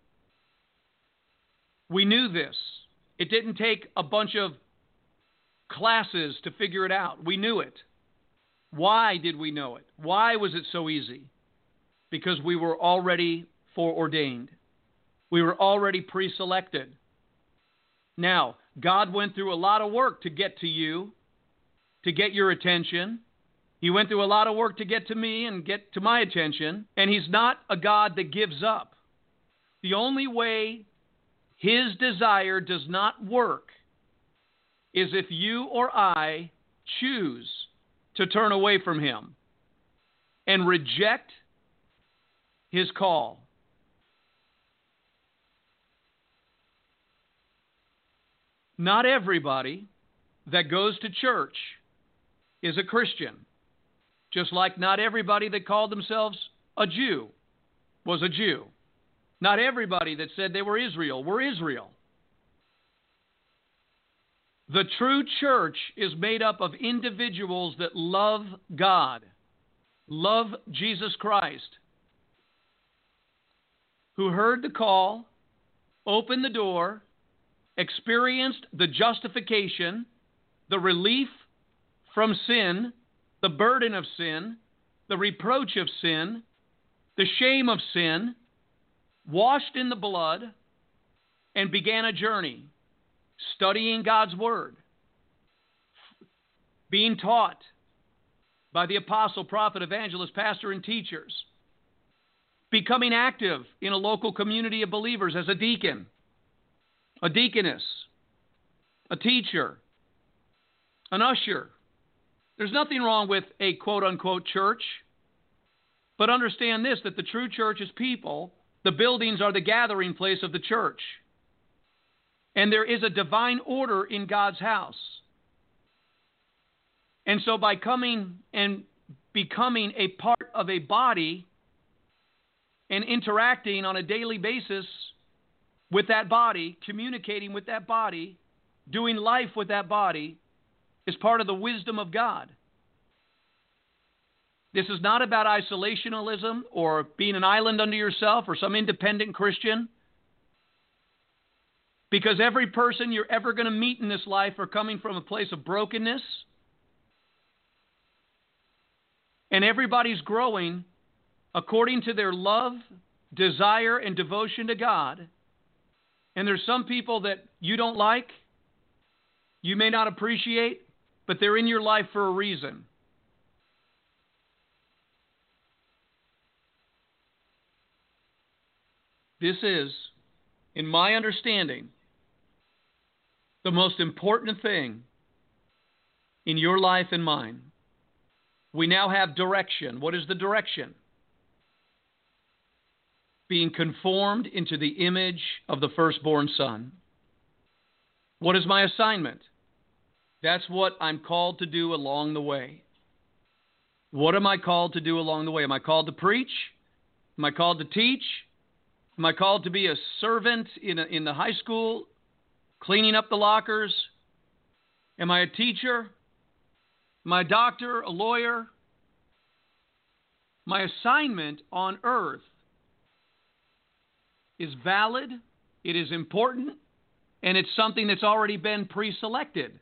We knew this. It didn't take a bunch of classes to figure it out. We knew it. Why did we know it? Why was it so easy? Because we were already foreordained. We were already pre-selected. Now, God went through a lot of work to get to you, to get your attention, He went through a lot of work to get to me and get to my attention, and he's not a God that gives up. The only way his desire does not work is if you or I choose to turn away from him and reject his call. Not everybody that goes to church is a Christian, just like not everybody that called themselves a Jew was a Jew. Not everybody that said they were Israel were Israel. The true church is made up of individuals that love God, love Jesus Christ, who heard the call, opened the door, experienced the justification, the relief from sin, the burden of sin, the reproach of sin, the shame of sin, washed in the blood, and began a journey, studying God's Word, being taught by the apostle, prophet, evangelist, pastor, and teachers, becoming active in a local community of believers as a deacon, a deaconess, a teacher, an usher. There's nothing wrong with a quote-unquote church, but understand this, that the true church is people. The buildings are the gathering place of the church. And there is a divine order in God's house. And so by coming and becoming a part of a body and interacting on a daily basis with that body, communicating with that body, doing life with that body, is part of the wisdom of God. This is not about isolationism or being an island unto yourself or some independent Christian. Because every person you're ever going to meet in this life are coming from a place of brokenness. And everybody's growing according to their love, desire, and devotion to God. And there's some people that you don't like, you may not appreciate, but they're in your life for a reason. This is, in my understanding, the most important thing in your life and mine. We now have direction. What is the direction? Being conformed into the image of the firstborn Son. What is my assignment? That's what I'm called to do along the way. What am I called to do along the way? Am I called to preach? Am I called to teach? Am I called to be a servant in the high school, cleaning up the lockers? Am I a teacher? Am I a doctor, a lawyer? My assignment on earth is valid, it is important, and it's something that's already been pre-selected.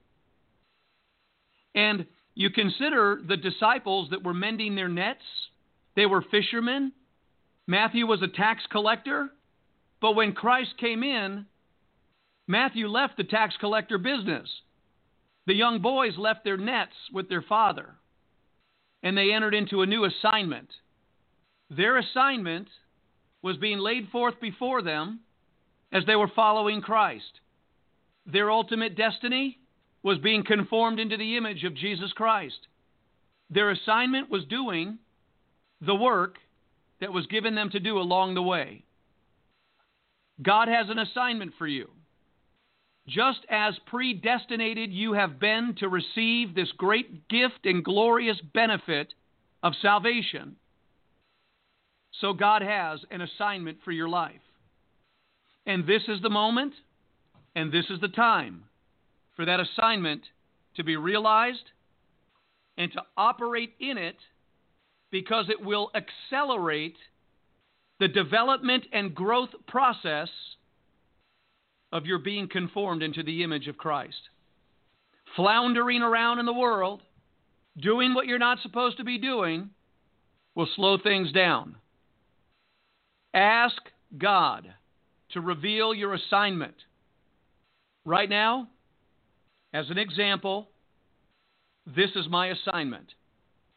And you consider the disciples that were mending their nets. They were fishermen. Matthew was a tax collector. But when Christ came in, Matthew left the tax collector business. The young boys left their nets with their father, and they entered into a new assignment. Their assignment was being laid forth before them as they were following Christ. Their ultimate destiny was being conformed into the image of Jesus Christ. Their assignment was doing the work that was given them to do along the way. God has an assignment for you. Just as predestinated you have been to receive this great gift and glorious benefit of salvation, so God has an assignment for your life. And this is the moment, and this is the time for that assignment to be realized and to operate in it, because it will accelerate the development and growth process of your being conformed into the image of Christ. Floundering around in the world, doing what you're not supposed to be doing, will slow things down. Ask God to reveal your assignment. Right now, as an example, this is my assignment.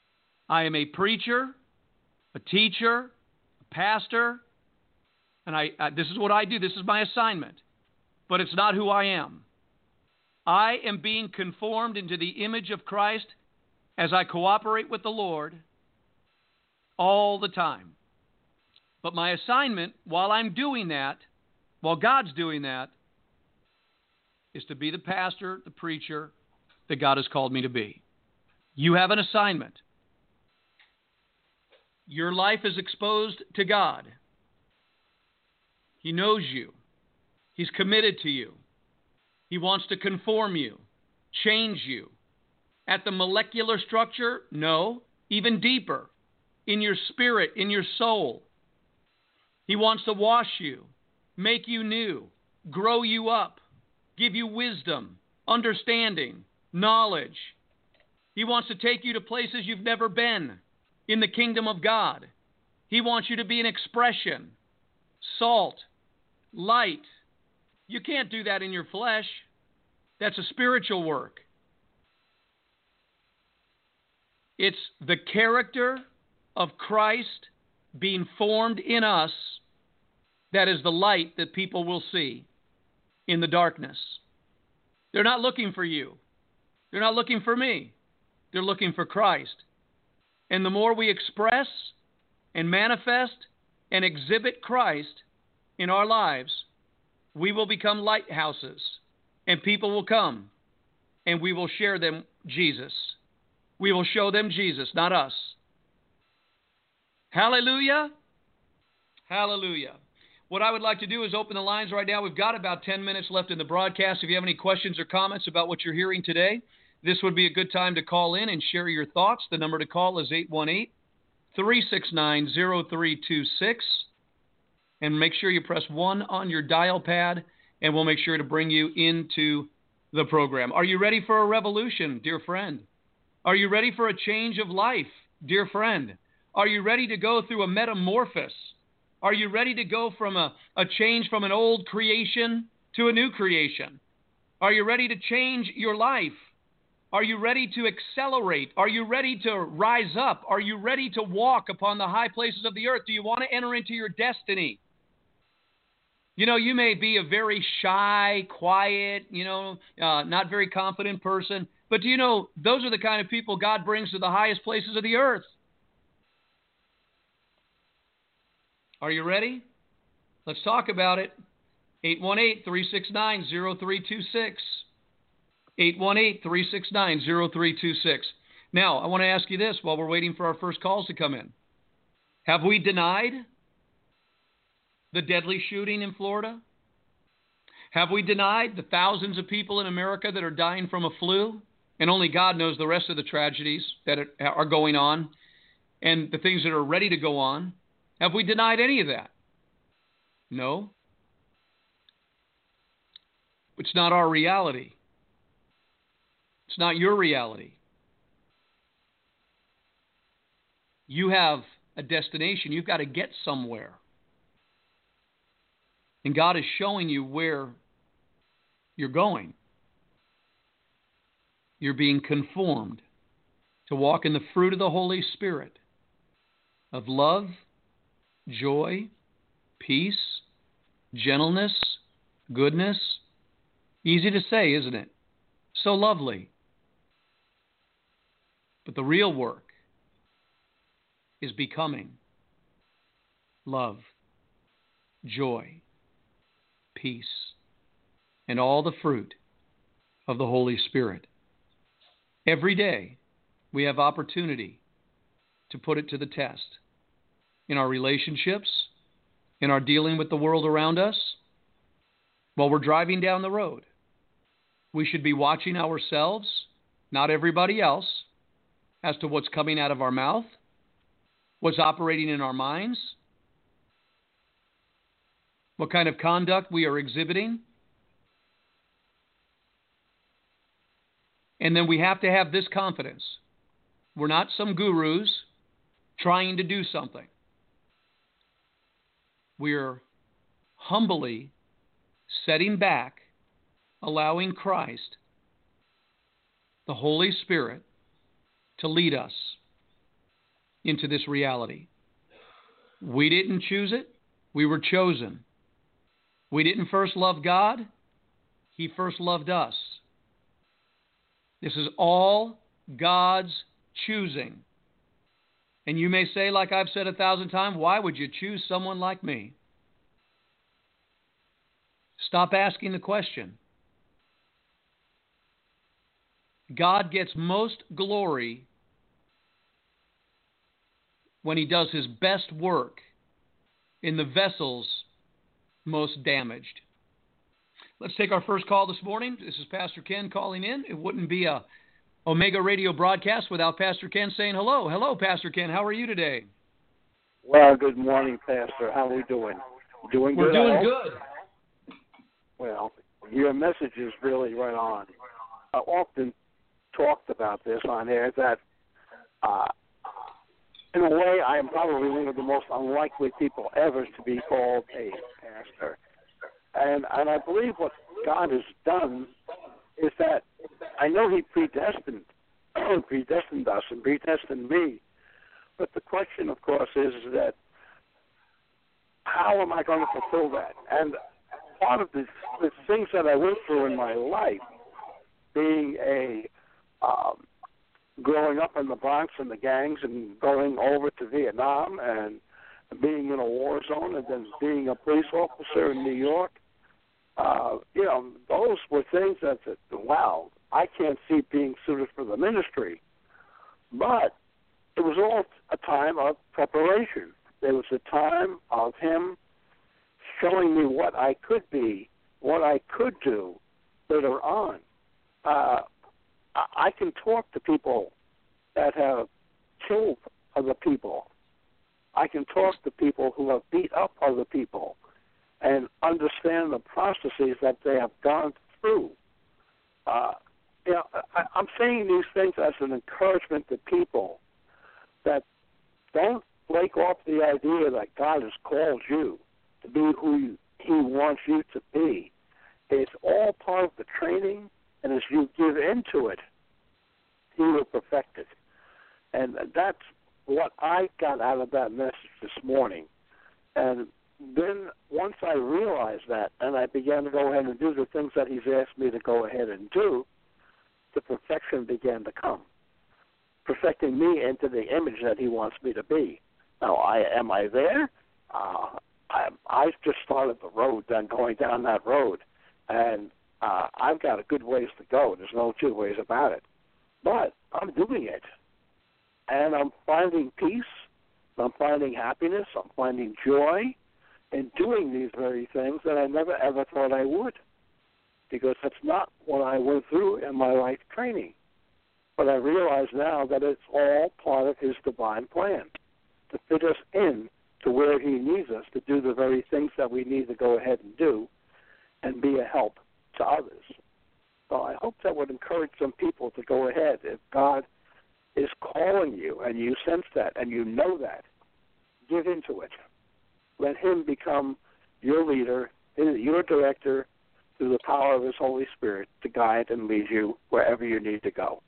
I am a preacher, a teacher, a pastor, and this is what I do. This is my assignment, but it's not who I am. I am being conformed into the image of Christ as I cooperate with the Lord all the time. But my assignment, while I'm doing that, while God's doing that, is to be the pastor, the preacher that God has called me to be. You have an assignment. Your life is exposed to God. He knows you. He's committed to you. He wants to conform you, change you. At the molecular structure? No. Even deeper. In your spirit, in your soul. He wants to wash you, make you new, grow you up, give you wisdom, understanding, knowledge. He wants to take you to places you've never been in the kingdom of God. He wants you to be an expression, salt, light. You can't do that in your flesh. That's a spiritual work. It's the character of Christ being formed in us that is the light that people will see in the darkness. They're not looking for you. They're not looking for me. They're looking for Christ. And the more we express and manifest and exhibit Christ in our lives, we will become lighthouses, and people will come, and we will share them Jesus. We will show them Jesus, not us. Hallelujah. Hallelujah. What I would like to do is open the lines right now. We've got about 10 minutes left in the broadcast. If you have any questions or comments about what you're hearing today, this would be a good time to call in and share your thoughts. The number to call is 818-369-0326. And make sure you press 1 on your dial pad, and we'll make sure to bring you into the program. Are you ready for a revolution, dear friend? Are you ready for a change of life, dear friend? Are you ready to go through a metamorphosis? Are you ready to go from a change from an old creation to a new creation? Are you ready to change your life? Are you ready to accelerate? Are you ready to rise up? Are you ready to walk upon the high places of the earth? Do you want to enter into your destiny? You know, you may be a very shy, quiet, not very confident person. But do you know, those are the kind of people God brings to the highest places of the earth. Are you ready? Let's talk about it. 818-369-0326. 818-369-0326. Now, I want to ask you this while we're waiting for our first calls to come in. Have we denied the deadly shooting in Florida? Have we denied the thousands of people in America that are dying from a flu? And only God knows the rest of the tragedies that are going on and the things that are ready to go on. Have we denied any of that? No. It's not our reality. It's not your reality. You have a destination. You've got to get somewhere. And God is showing you where you're going. You're being conformed to walk in the fruit of the Holy Spirit of love, joy, peace, gentleness, goodness. Easy to say, isn't it? So lovely. But the real work is becoming love, joy, peace, and all the fruit of the Holy Spirit. Every day we have opportunity to put it to the test in our relationships, in our dealing with the world around us. While we're driving down the road, we should be watching ourselves, not everybody else, as to what's coming out of our mouth, what's operating in our minds, what kind of conduct we are exhibiting. And then we have to have this confidence. We're not some gurus trying to do something. We're humbly setting back, allowing Christ, the Holy Spirit, to lead us into this reality. We didn't choose it. We were chosen. We didn't first love God. He first loved us. This is all God's choosing. And you may say, like I've said 1,000 times, why would you choose someone like me? Stop asking the question. God gets most glory when he does his best work in the vessels most damaged. Let's take our first call this morning. This is Pastor Ken calling in. It wouldn't be a Omega Radio broadcast without Pastor Ken saying hello. Hello, Pastor Ken. How are you today? Well, good morning, Pastor. How are we doing? Doing good? We're doing good. Well, your message is really right on. I often talked about this on air that, in a way, I am probably one of the most unlikely people ever to be called a pastor. And I believe what God has done is that I know he predestined us and predestined me. But the question, of course, is that how am I going to fulfill that? And part of the things that I went through in my life, being growing up in the Bronx and the gangs and going over to Vietnam and being in a war zone and then being a police officer in New York, those were things that, wow, I can't see being suited for the ministry. But it was all a time of preparation. There was a time of him showing me what I could be, what I could do later on. I can talk to people that have killed other people. I can talk to people who have beat up other people and understand the processes that they have gone through. I'm saying these things as an encouragement to people that don't break off the idea that God has called you to be who he wants you to be. It's all part of the training, and as you give into it, he will perfect it. And that's what I got out of that message this morning. And then once I realized that, and I began to go ahead and do the things that he's asked me to go ahead and do, the perfection began to come, perfecting me into the image that he wants me to be. Now, am I there? I've just started the road, then going down that road, and I've got a good ways to go. There's no two ways about it. But I'm doing it, and I'm finding peace, I'm finding happiness, I'm finding joy in doing these very things that I never, ever thought I would, because that's not what I went through in my life training. But I realize now that it's all part of his divine plan to fit us in to where he needs us to do the very things that we need to go ahead and do and be a help to others. So I hope that would encourage some people to go ahead. If God is calling you and you sense that and you know that, give into it. Let him become your leader, your director, through the power of his Holy Spirit to guide and lead you wherever you need to go.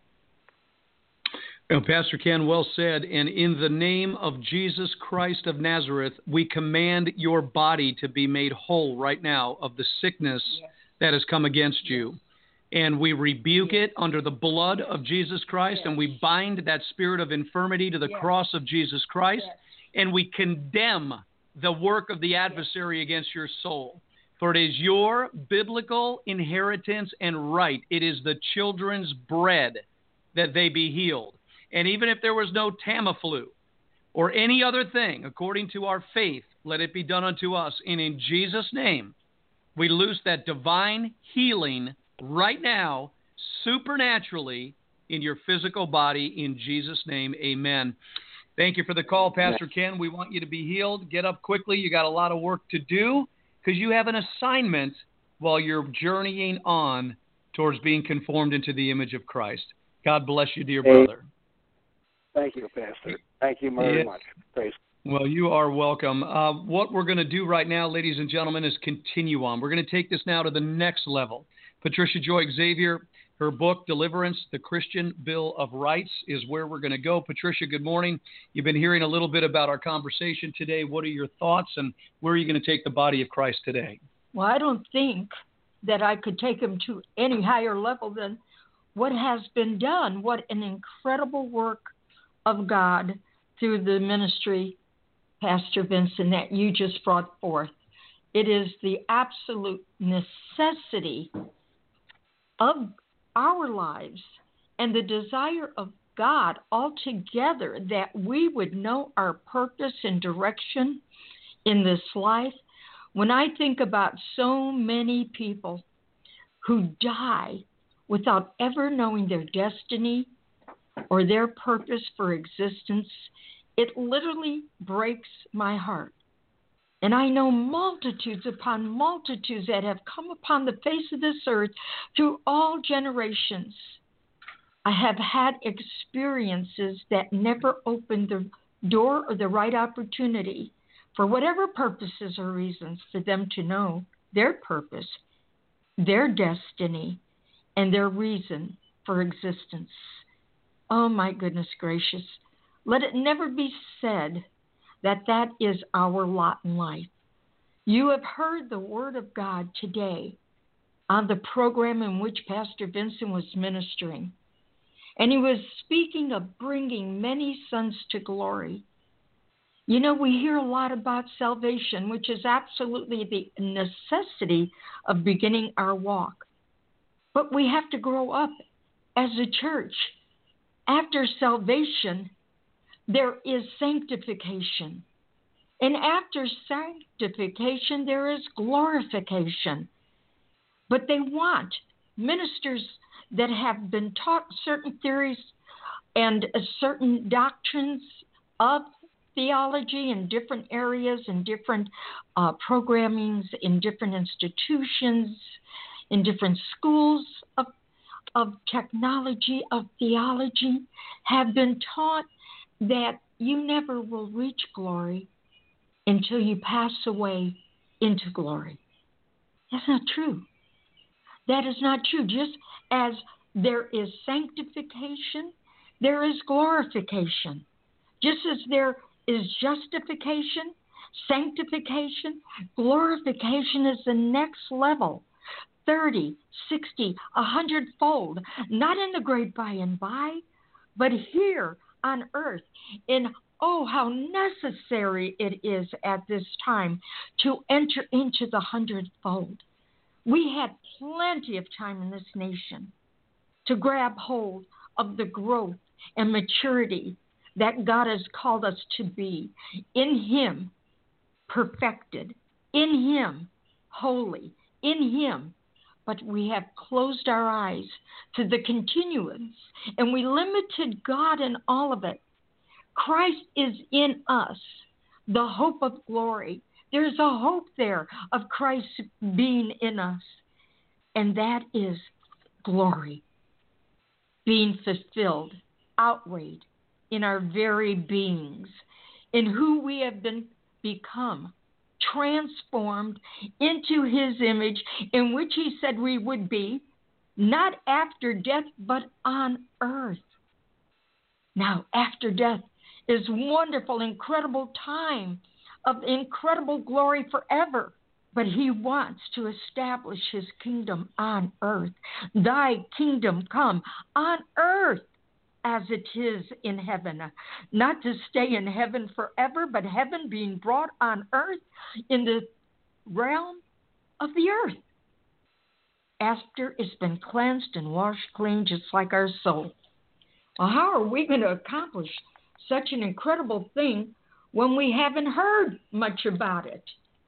Well, Pastor Ken, well said. And in the name of Jesus Christ of Nazareth, we command your body to be made whole right now of the sickness that has come against you. And we rebuke it under the blood of Jesus Christ, and we bind that spirit of infirmity to the cross of Jesus Christ, and we condemn the work of the adversary against your soul. For it is your biblical inheritance and right. It is the children's bread that they be healed. And even if there was no Tamiflu or any other thing, according to our faith, let it be done unto us. And in Jesus' name, we loose that divine healing right now, supernaturally, in your physical body. In Jesus' name, amen. Thank you for the call, Pastor Ken. We want you to be healed. Get up quickly. You got a lot of work to do because you have an assignment while you're journeying on towards being conformed into the image of Christ. God bless you, dear brother. Thank you, Pastor. Thank you very much. Praise. Well, you are welcome. What we're going to do right now, ladies and gentlemen, is continue on. We're going to take this now to the next level. Patricia Joy Xavier, Her book, Deliverance, The Christian Bill of Rights, is where we're going to go. Patricia, good morning. You've been hearing a little bit about our conversation today. What are your thoughts, and where are you going to take the body of Christ today? Well, I don't think that I could take him to any higher level than what has been done. What an incredible work of God through the ministry, Pastor Vincent, that you just brought forth. It is the absolute necessity of our lives and the desire of God altogether that we would know our purpose and direction in this life. When I think about so many people who die without ever knowing their destiny or their purpose for existence, it literally breaks my heart. And I know multitudes upon multitudes that have come upon the face of this earth through all generations. I have had experiences that never opened the door or the right opportunity for whatever purposes or reasons for them to know their purpose, their destiny, and their reason for existence. Oh, my goodness gracious. Let it never be said that that is our lot in life. You have heard the word of God today on the program in which Pastor Vincent was ministering. And he was speaking of bringing many sons to glory. You know, we hear a lot about salvation, which is absolutely the necessity of beginning our walk. But we have to grow up as a church. After salvation, there is sanctification. And after sanctification, there is glorification. But they want ministers that have been taught certain theories and certain doctrines of theology in different areas, in different programmings, in different institutions, in different schools of technology, of theology, have been taught that you never will reach glory until you pass away into glory. That's not true. That is not true. Just as there is sanctification, there is glorification. Just as there is justification, sanctification, glorification is the next level. 30, 60, 100-fold, not in the great by and by, but here on earth. And oh, how necessary it is at this time to enter into the 100-fold. We had plenty of time in this nation to grab hold of the growth and maturity that God has called us to be. In Him, perfected. In Him, holy. In Him. But we have closed our eyes to the continuance, and we limited God in all of it. Christ is in us, the hope of glory. There's a hope there of Christ being in us, and that is glory, being fulfilled, outweighed in our very beings, in who we have become, transformed into His image, in which He said we would be, not after death, but on earth. Now, after death is wonderful, incredible time of incredible glory forever. But He wants to establish His kingdom on earth. Thy kingdom come on earth as it is in heaven. Not to stay in heaven forever, but heaven being brought on earth in the realm of the earth. After it's been cleansed and washed clean, just like our soul. Well, how are we going to accomplish such an incredible thing when we haven't heard much about it?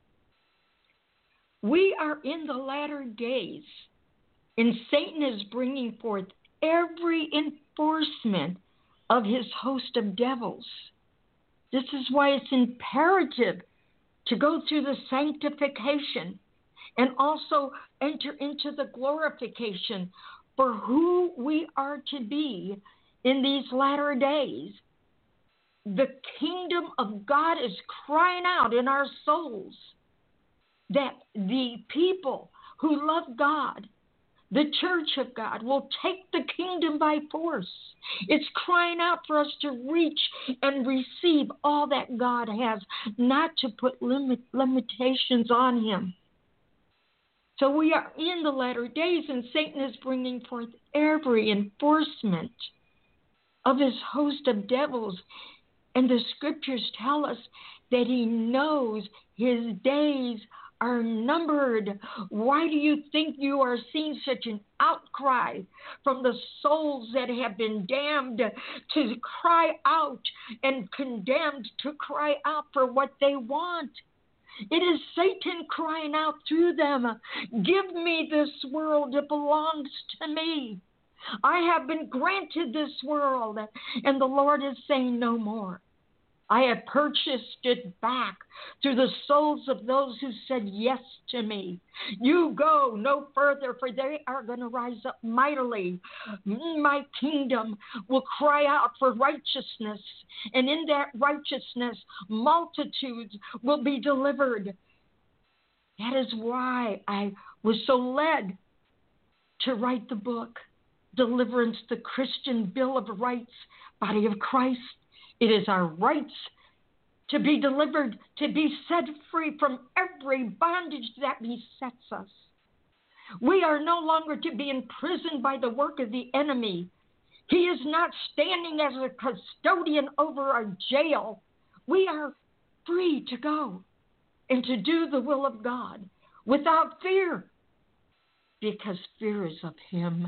We are in the latter days, and Satan is bringing forth every enforcement of his host of devils. This is why it's imperative to go through the sanctification and also enter into the glorification for who we are to be in these latter days. The kingdom of God is crying out in our souls that the people who love God, The church of God will take the kingdom by force. It's crying out for us to reach and receive all that God has, not to put limitations on him. So we are in the latter days, and Satan is bringing forth every enforcement of his host of devils. And the scriptures tell us that he knows his days are numbered. Why do you think you are seeing such an outcry from the souls that have been damned to cry out and condemned to cry out for what they want? It is Satan crying out through them, give me this world, it belongs to me. I have been granted this world, and the Lord is saying no more. I have purchased it back through the souls of those who said yes to me. You go no further, for they are going to rise up mightily. My kingdom will cry out for righteousness, and in that righteousness, multitudes will be delivered. That is why I was so led to write the book, Deliverance, the Christian Bill of Rights, Body of Christ. It is our rights to be delivered, to be set free from every bondage that besets us. We are no longer to be imprisoned by the work of the enemy. He is not standing as a custodian over our jail. We are free to go and to do the will of God without fear, because fear is of him.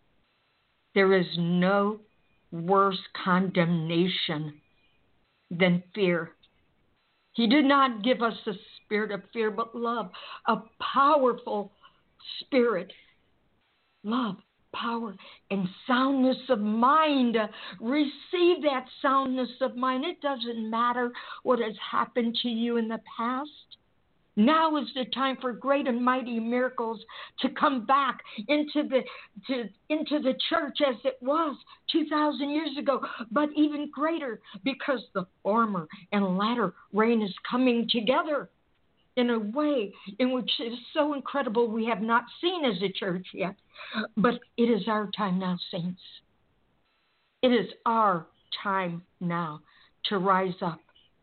There is no worse condemnation than fear. He did not give us the spirit of fear, but love, a powerful spirit. Love, power, and soundness of mind. Receive that soundness of mind. It doesn't matter what has happened to you in the past. Now is the time for great and mighty miracles to come back into the church as it was 2,000 years ago, but even greater, because the former and latter rain is coming together in a way in which is so incredible we have not seen as a church yet. But it is our time now, saints. It is our time now to rise up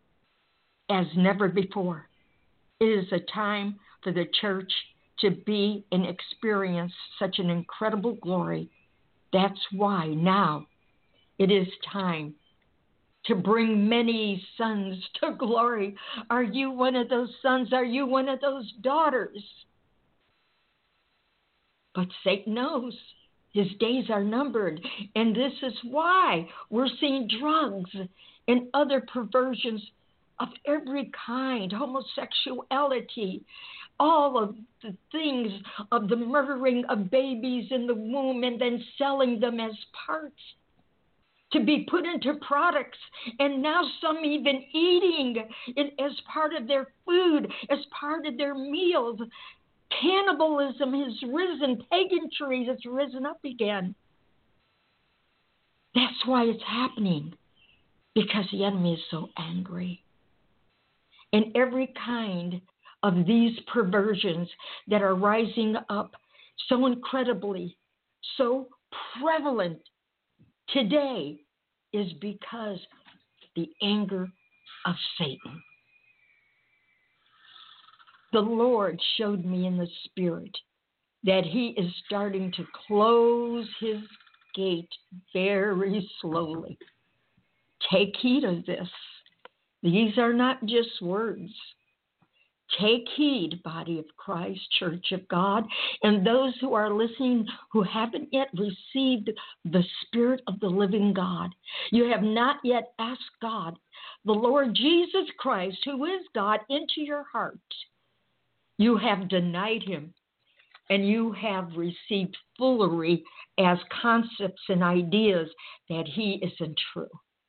as never before. It is a time for the church to be and experience such an incredible glory. That's why now it is time to bring many sons to glory. Are you one of those sons? Are you one of those daughters? But Satan knows his days are numbered, and this is why we're seeing drugs and other perversions of every kind, homosexuality, all of the things of the murdering of babies in the womb and then selling them as parts to be put into products, and now some even eating it as part of their food, as part of their meals. Cannibalism has risen, pagantry has risen up again. That's why it's happening, because the enemy is so angry. And every kind of these perversions that are rising up so incredibly, so prevalent today is because the anger of Satan. The Lord showed me in the spirit that he is starting to close his gate very slowly. Take heed of this. These are not just words. Take heed, body of Christ, church of God, and those who are listening who haven't yet received the Spirit of the living God. You have not yet asked God, the Lord Jesus Christ, who is God, into your heart. You have denied him, and you have received foolery as concepts and ideas that he isn't true.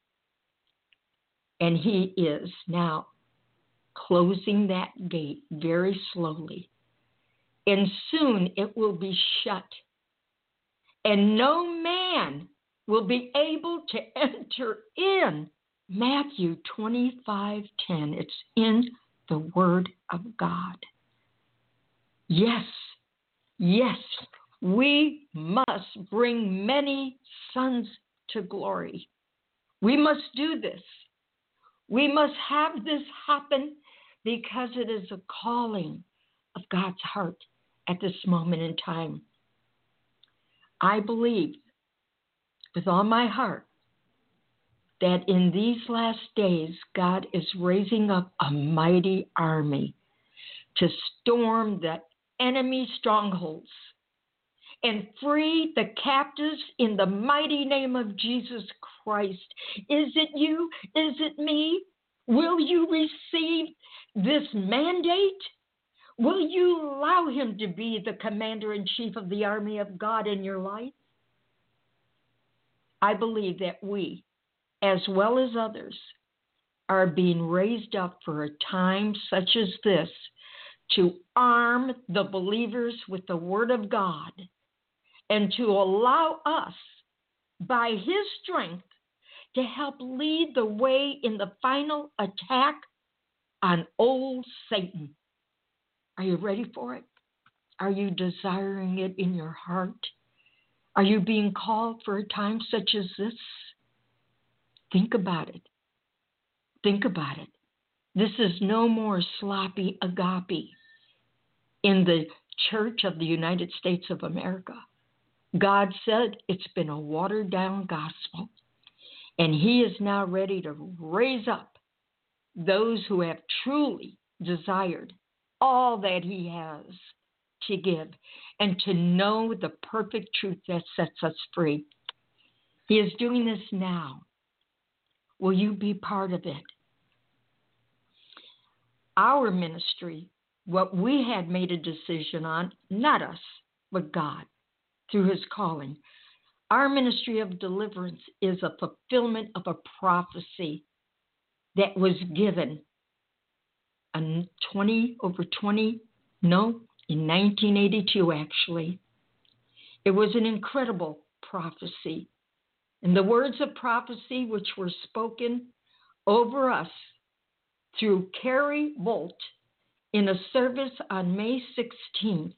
And he is now closing that gate very slowly. And soon it will be shut. And no man will be able to enter in. Matthew 25:10. It's in the Word of God. Yes, We must bring many sons to glory. We must do this. We must have this happen because it is a calling of God's heart at this moment in time. I believe with all my heart that in these last days, God is raising up a mighty army to storm the enemy strongholds and free the captives in the mighty name of Jesus Christ. Is it you? Is it me? Will you receive this mandate? Will you allow him to be the commander-in-chief of the army of God in your life? I believe that we, as well as others, are being raised up for a time such as this to arm the believers with the Word of God and to allow us, by his strength, to help lead the way in the final attack on old Satan. Are you ready for it? Are you desiring it in your heart? Are you being called for a time such as this? Think about it. Think about it. This is no more sloppy agape in the Church of the United States of America. God said it's been a watered-down gospel, and he is now ready to raise up those who have truly desired all that he has to give and to know the perfect truth that sets us free. He is doing this now. Will you be part of it? Our ministry, what we had made a decision on, not us, but God, through his calling. Our ministry of deliverance is a fulfillment of a prophecy that was given in 1982 actually. It was an incredible prophecy. And the words of prophecy which were spoken over us through Carrie Bolt in a service on May 16th,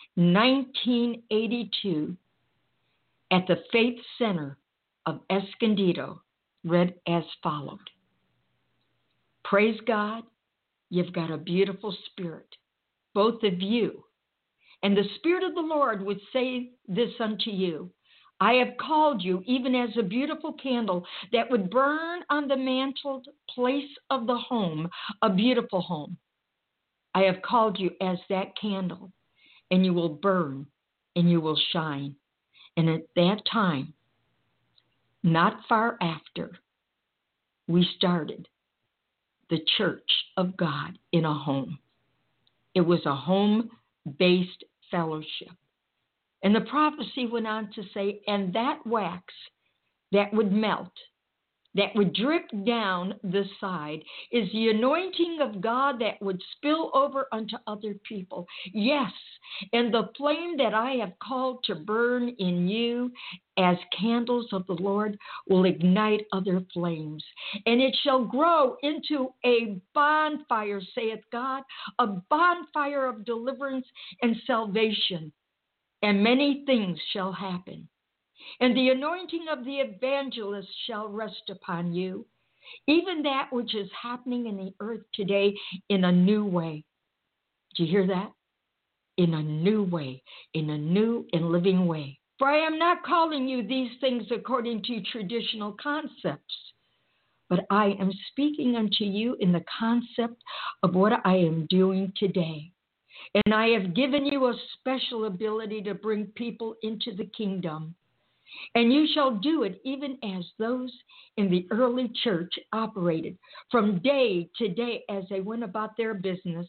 1982, at the Faith Center of Escondido, read as followed. Praise God, you've got a beautiful spirit, both of you. And the Spirit of the Lord would say this unto you, I have called you even as a beautiful candle that would burn on the mantled place of the home, a beautiful home. I have called you as that candle, and you will burn and you will shine. And at that time, not far after, we started the Church of God in a home. It was a home-based fellowship. And the prophecy went on to say, and that wax that would melt, that would drip down the side, is the anointing of God that would spill over unto other people. Yes, and the flame that I have called to burn in you as candles of the Lord will ignite other flames. And it shall grow into a bonfire, saith God, a bonfire of deliverance and salvation. And many things shall happen. And the anointing of the evangelist shall rest upon you, even that which is happening in the earth today in a new way. Do you hear that? In a new way, in a new and living way. For I am not calling you these things according to traditional concepts, but I am speaking unto you in the concept of what I am doing today. And I have given you a special ability to bring people into the kingdom. And you shall do it even as those in the early church operated from day to day as they went about their business,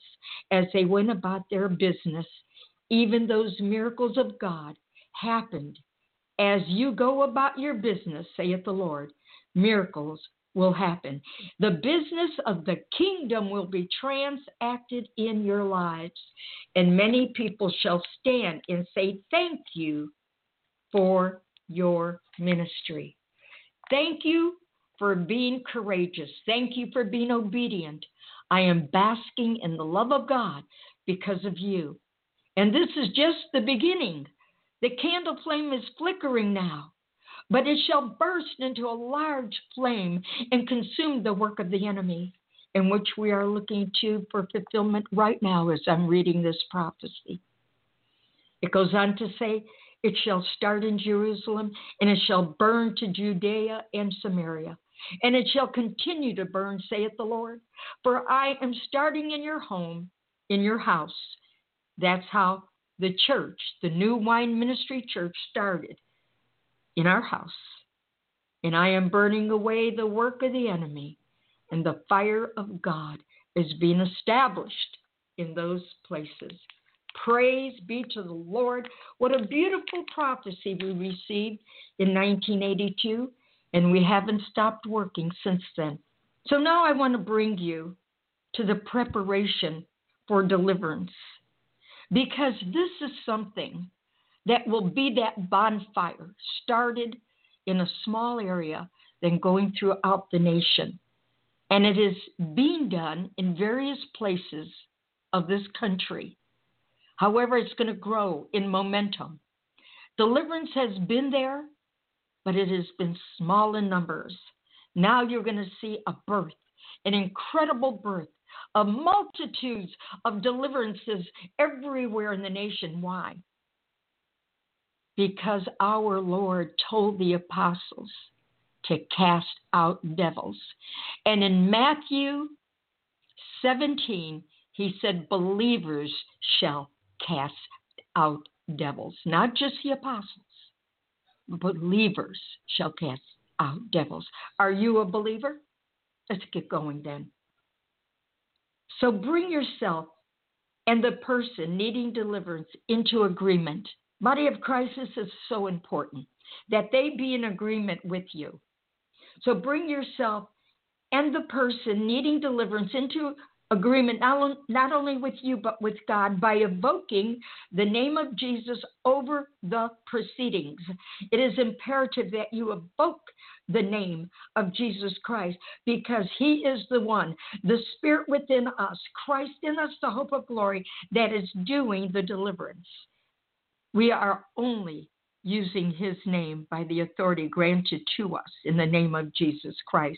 Even those miracles of God happened. As you go about your business, saith the Lord, miracles will happen. The business of the kingdom will be transacted in your lives, and many people shall stand and say, thank you for your ministry. Thank you for being courageous. Thank you for being obedient. I am basking in the love of God because of you. And this is just the beginning. The candle flame is flickering now, but it shall burst into a large flame and consume the work of the enemy, in which we are looking to for fulfillment right now as I'm reading this prophecy. It goes on to say, it shall start in Jerusalem, and it shall burn to Judea and Samaria, and it shall continue to burn, saith the Lord. For I am starting in your home, in your house. That's how the church, the New Wine Ministry Church, started in our house. And I am burning away the work of the enemy, and the fire of God is being established in those places. Praise be to the Lord. What a beautiful prophecy we received in 1982, and we haven't stopped working since then. So now I want to bring you to the preparation for deliverance, because this is something that will be that bonfire started in a small area, then going throughout the nation. And it is being done in various places of this country. However, it's going to grow in momentum. Deliverance has been there, but it has been small in numbers. Now you're going to see a birth, an incredible birth of multitudes of deliverances everywhere in the nation. Why? Because our Lord told the apostles to cast out devils. And in Matthew 17, he said, believers shall cast out devils. Not just the apostles, but believers shall cast out devils. Are you a believer? Let's get going then. So bring yourself and the person needing deliverance into agreement. Body of Christ, this is so important that they be in agreement with you. So bring yourself and the person needing deliverance into agreement, not only with you, but with God, by evoking the name of Jesus over the proceedings. It is imperative that you evoke the name of Jesus Christ, because he is the one, the Spirit within us, Christ in us, the hope of glory, that is doing the deliverance. We are only using his name by the authority granted to us in the name of Jesus Christ.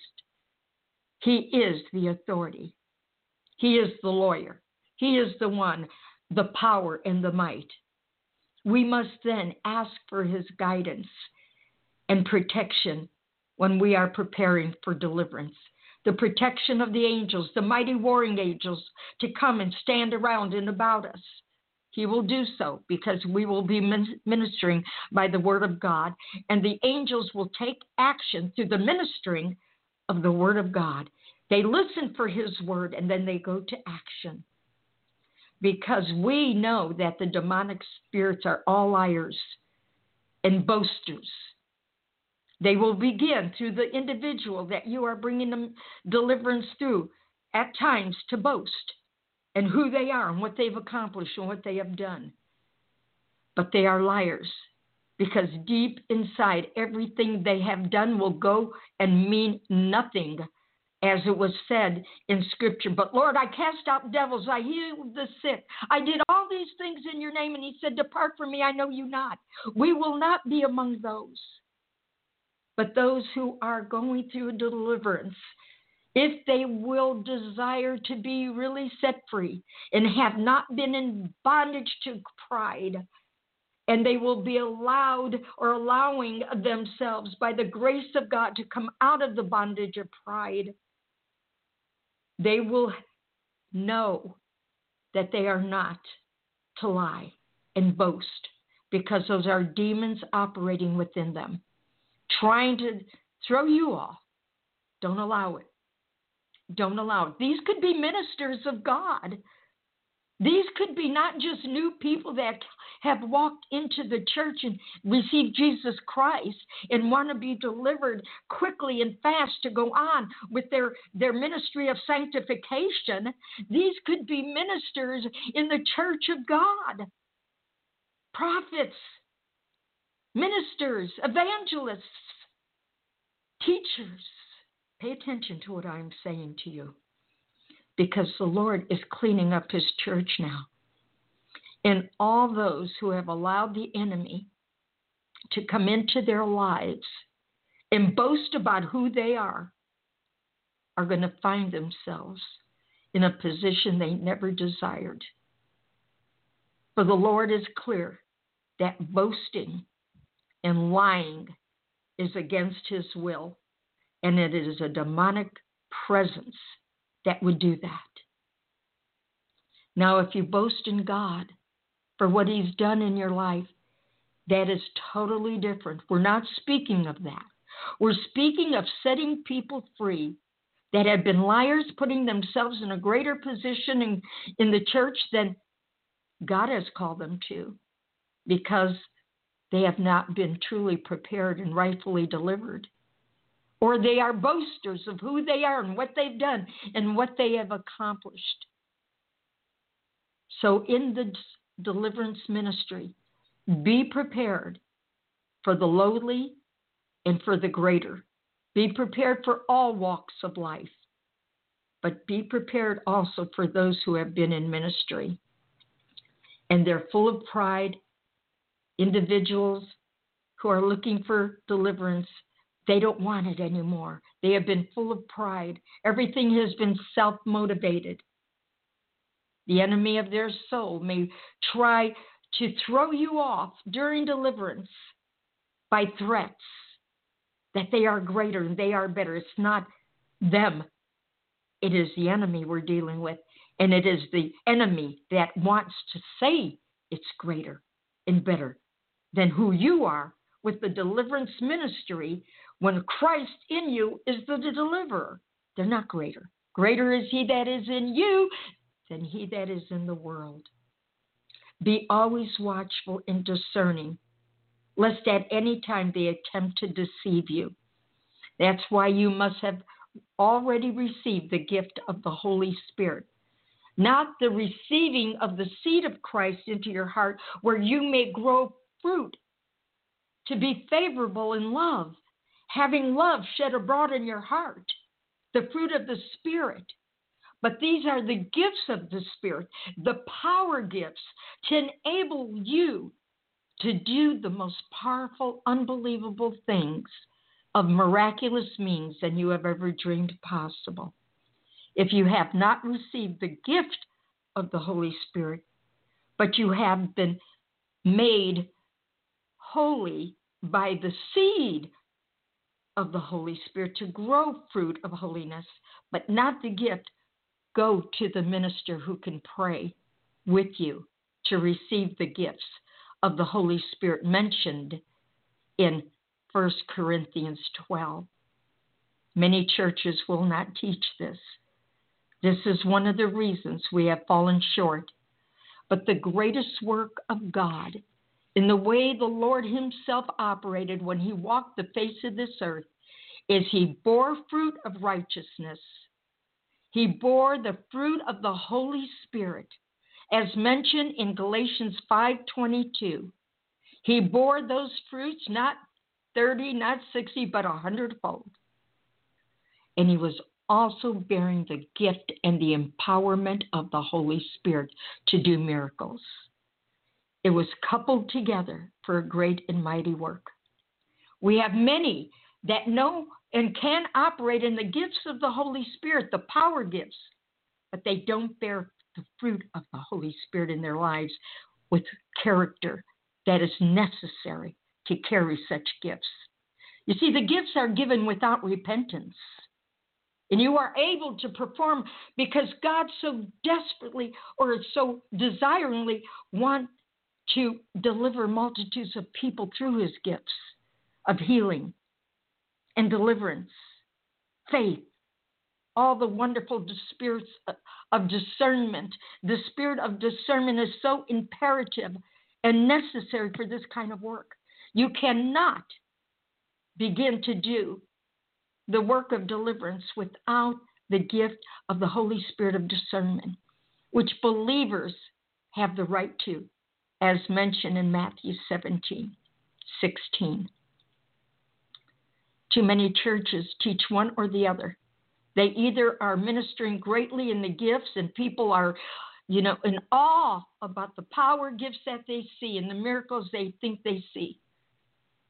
He is the authority. He is the lawyer. He is the one, the power and the might. We must then ask for his guidance and protection when we are preparing for deliverance. The protection of the angels, the mighty warring angels, to come and stand around and about us. He will do so because we will be ministering by the word of God, and the angels will take action through the ministering of the word of God. They listen for his word, and then they go to action, because we know that the demonic spirits are all liars and boasters. They will begin through the individual that you are bringing them deliverance through at times to boast and who they are and what they've accomplished and what they have done. But they are liars, because deep inside everything they have done will go and mean nothing. As it was said in Scripture, but Lord, I cast out devils, I healed the sick, I did all these things in your name, and he said, depart from me, I know you not. We will not be among those. But those who are going through deliverance, if they will desire to be really set free and have not been in bondage to pride, and they will be allowed or allowing themselves by the grace of God to come out of the bondage of pride, they will know that they are not to lie and boast, because those are demons operating within them, trying to throw you off. Don't allow it. Don't allow it. These could be ministers of God. These could be not just new people that have walked into the church and received Jesus Christ and want to be delivered quickly and fast to go on with their ministry of sanctification. These could be ministers in the church of God, prophets, ministers, evangelists, teachers. Pay attention to what I'm saying to you, because the Lord is cleaning up his church now. And all those who have allowed the enemy to come into their lives and boast about who they are going to find themselves in a position they never desired. For the Lord is clear that boasting and lying is against his will, and it is a demonic presence that would do that. Now, if you boast in God for what he's done in your life, that is totally different. We're not speaking of that. We're speaking of setting people free that have been liars, putting themselves in a greater position in the church than God has called them to, because they have not been truly prepared and rightfully delivered. Or they are boasters of who they are and what they've done and what they have accomplished. So in the deliverance ministry, be prepared for the lowly and for the greater. Be prepared for all walks of life, but be prepared also for those who have been in ministry. And they're full of pride, individuals who are looking for deliverance. They don't want it anymore. They have been full of pride. Everything has been self-motivated. The enemy of their soul may try to throw you off during deliverance by threats that they are greater and they are better. It's not them. It is the enemy we're dealing with. And it is the enemy that wants to say it's greater and better than who you are with the deliverance ministry when Christ in you is the deliverer. They're not greater. Greater is he that is in you than he that is in the world. Be always watchful and discerning, lest at any time they attempt to deceive you. That's why you must have already received the gift of the Holy Spirit, not the receiving of the seed of Christ into your heart, where you may grow fruit to be favorable in love, having love shed abroad in your heart, the fruit of the Spirit. But these are the gifts of the Spirit, the power gifts to enable you to do the most powerful, unbelievable things of miraculous means than you have ever dreamed possible. If you have not received the gift of the Holy Spirit, but you have been made holy by the seed of the Holy Spirit to grow fruit of holiness, but not the gift, go to the minister who can pray with you to receive the gifts of the Holy Spirit mentioned in 1 Corinthians 12. Many churches will not teach this. This is one of the reasons we have fallen short. But the greatest work of God, in the way the Lord himself operated when he walked the face of this earth, is he bore fruit of righteousness. He bore the fruit of the Holy Spirit, as mentioned in Galatians 5:22. He bore those fruits, not 30, not 60, but 100-fold. And he was also bearing the gift and the empowerment of the Holy Spirit to do miracles. It was coupled together for a great and mighty work. We have many that know and can operate in the gifts of the Holy Spirit, the power gifts, but they don't bear the fruit of the Holy Spirit in their lives with character that is necessary to carry such gifts. You see, the gifts are given without repentance. And you are able to perform because God so desperately or so desiringly wants to deliver multitudes of people through his gifts of healing and deliverance, faith, all the wonderful spirits of discernment. The spirit of discernment is so imperative and necessary for this kind of work. You cannot begin to do the work of deliverance without the gift of the Holy Spirit of discernment, which believers have the right to, as mentioned in Matthew 17:16. Too many churches teach one or the other. They either are ministering greatly in the gifts and people are, in awe about the power gifts that they see and the miracles they think they see.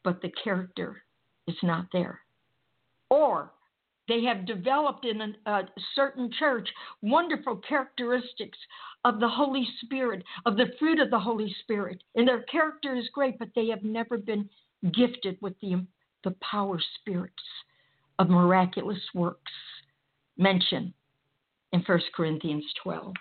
but the character is not there. Or they have developed in a certain church wonderful characteristics of the Holy Spirit, of the fruit of the Holy Spirit. And their character is great, but they have never been gifted with the power spirits of miraculous works mentioned in 1 Corinthians 12.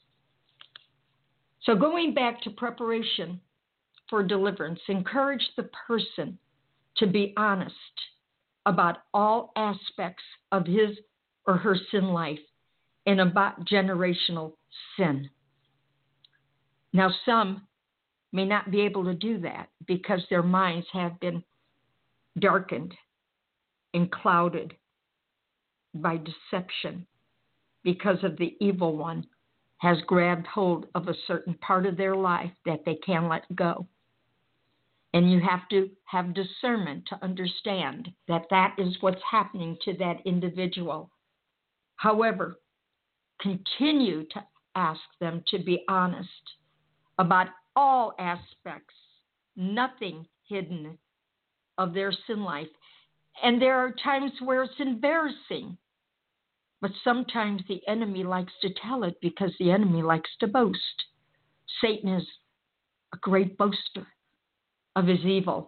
So going back to preparation for deliverance, encourage the person to be honest about all aspects of his or her sin life and about generational sin. Now, some may not be able to do that because their minds have been darkened and clouded by deception because of the evil one has grabbed hold of a certain part of their life that they can't let go. And you have to have discernment to understand that that is what's happening to that individual. However, continue to ask them to be honest about all aspects, nothing hidden of their sin life. And there are times where it's embarrassing, but sometimes the enemy likes to tell it because the enemy likes to boast. Satan is a great boaster of his evil.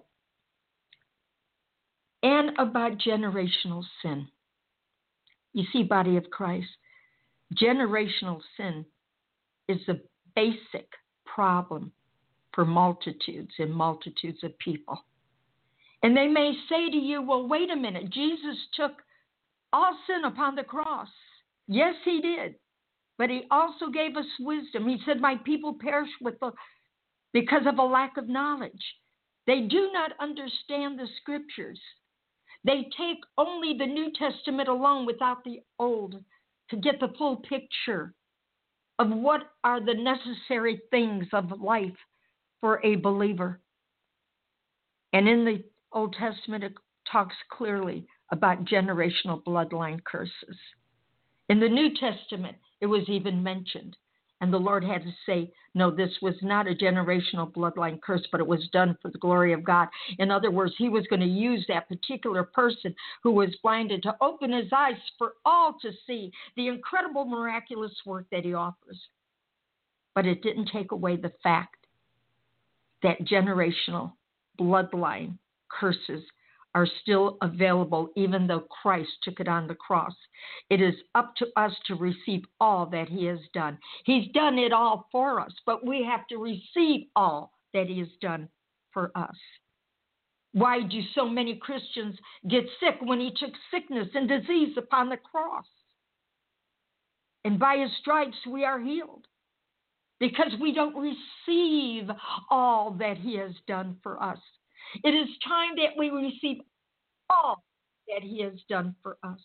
And about generational sin. You see, body of Christ, generational sin is the basic problem for multitudes and multitudes of people. And they may say to you, well, wait a minute, Jesus took all sin upon the cross. Yes, he did. But he also gave us wisdom. He said, my people perish because of a lack of knowledge. They do not understand the scriptures. They take only the New Testament alone without the Old to get the full picture of what are the necessary things of life for a believer. And in the Old Testament, it talks clearly about generational bloodline curses. In the New Testament, it was even mentioned. And the Lord had to say, no, this was not a generational bloodline curse, but it was done for the glory of God. In other words, he was going to use that particular person who was blinded to open his eyes for all to see the incredible miraculous work that he offers. But it didn't take away the fact that generational bloodline curses are still available, even though Christ took it on the cross. It is up to us to receive all that he has done. He's done it all for us, but we have to receive all that he has done for us. Why do so many Christians get sick when he took sickness and disease upon the cross? And by his stripes we are healed. Because we don't receive all that he has done for us. It is time that we receive all that he has done for us.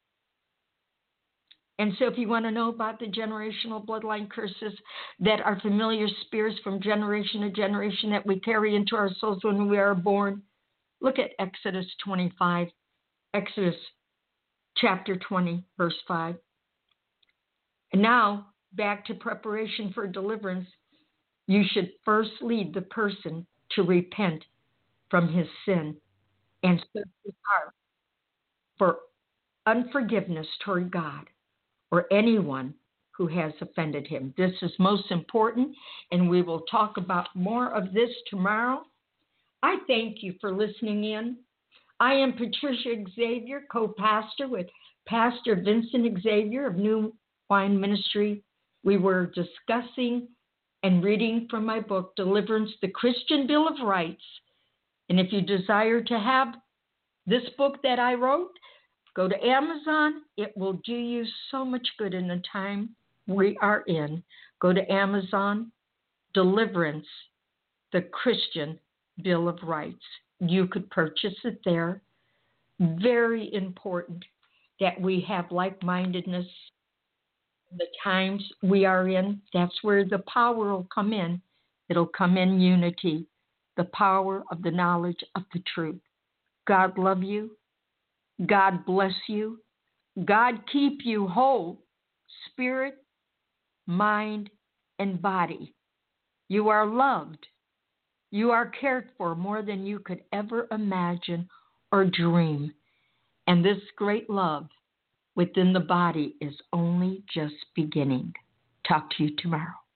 And so if you want to know about the generational bloodline curses that are familiar spirits from generation to generation that we carry into our souls when we are born, look at Exodus 25, Exodus chapter 20, verse 5. And now, back to preparation for deliverance, you should first lead the person to repent from his sin and search his heart for unforgiveness toward God or anyone who has offended him. This is most important, and we will talk about more of this tomorrow. I thank you for listening in. I am Patricia Xavier, co-pastor with Pastor Vincent Xavier of New Wine Ministry. We were discussing and reading from my book, Deliverance, the Christian Bill of Rights. And if you desire to have this book that I wrote, go to Amazon. It will do you so much good in the time we are in. Go to Amazon, Deliverance, the Christian Bill of Rights. You could purchase it there. Very important that we have like-mindedness in the times we are in. That's where the power will come in. It'll come in unity. The power of the knowledge of the truth. God love you. God bless you. God keep you whole, spirit, mind, and body. You are loved. You are cared for more than you could ever imagine or dream. And this great love within the body is only just beginning. Talk to you tomorrow.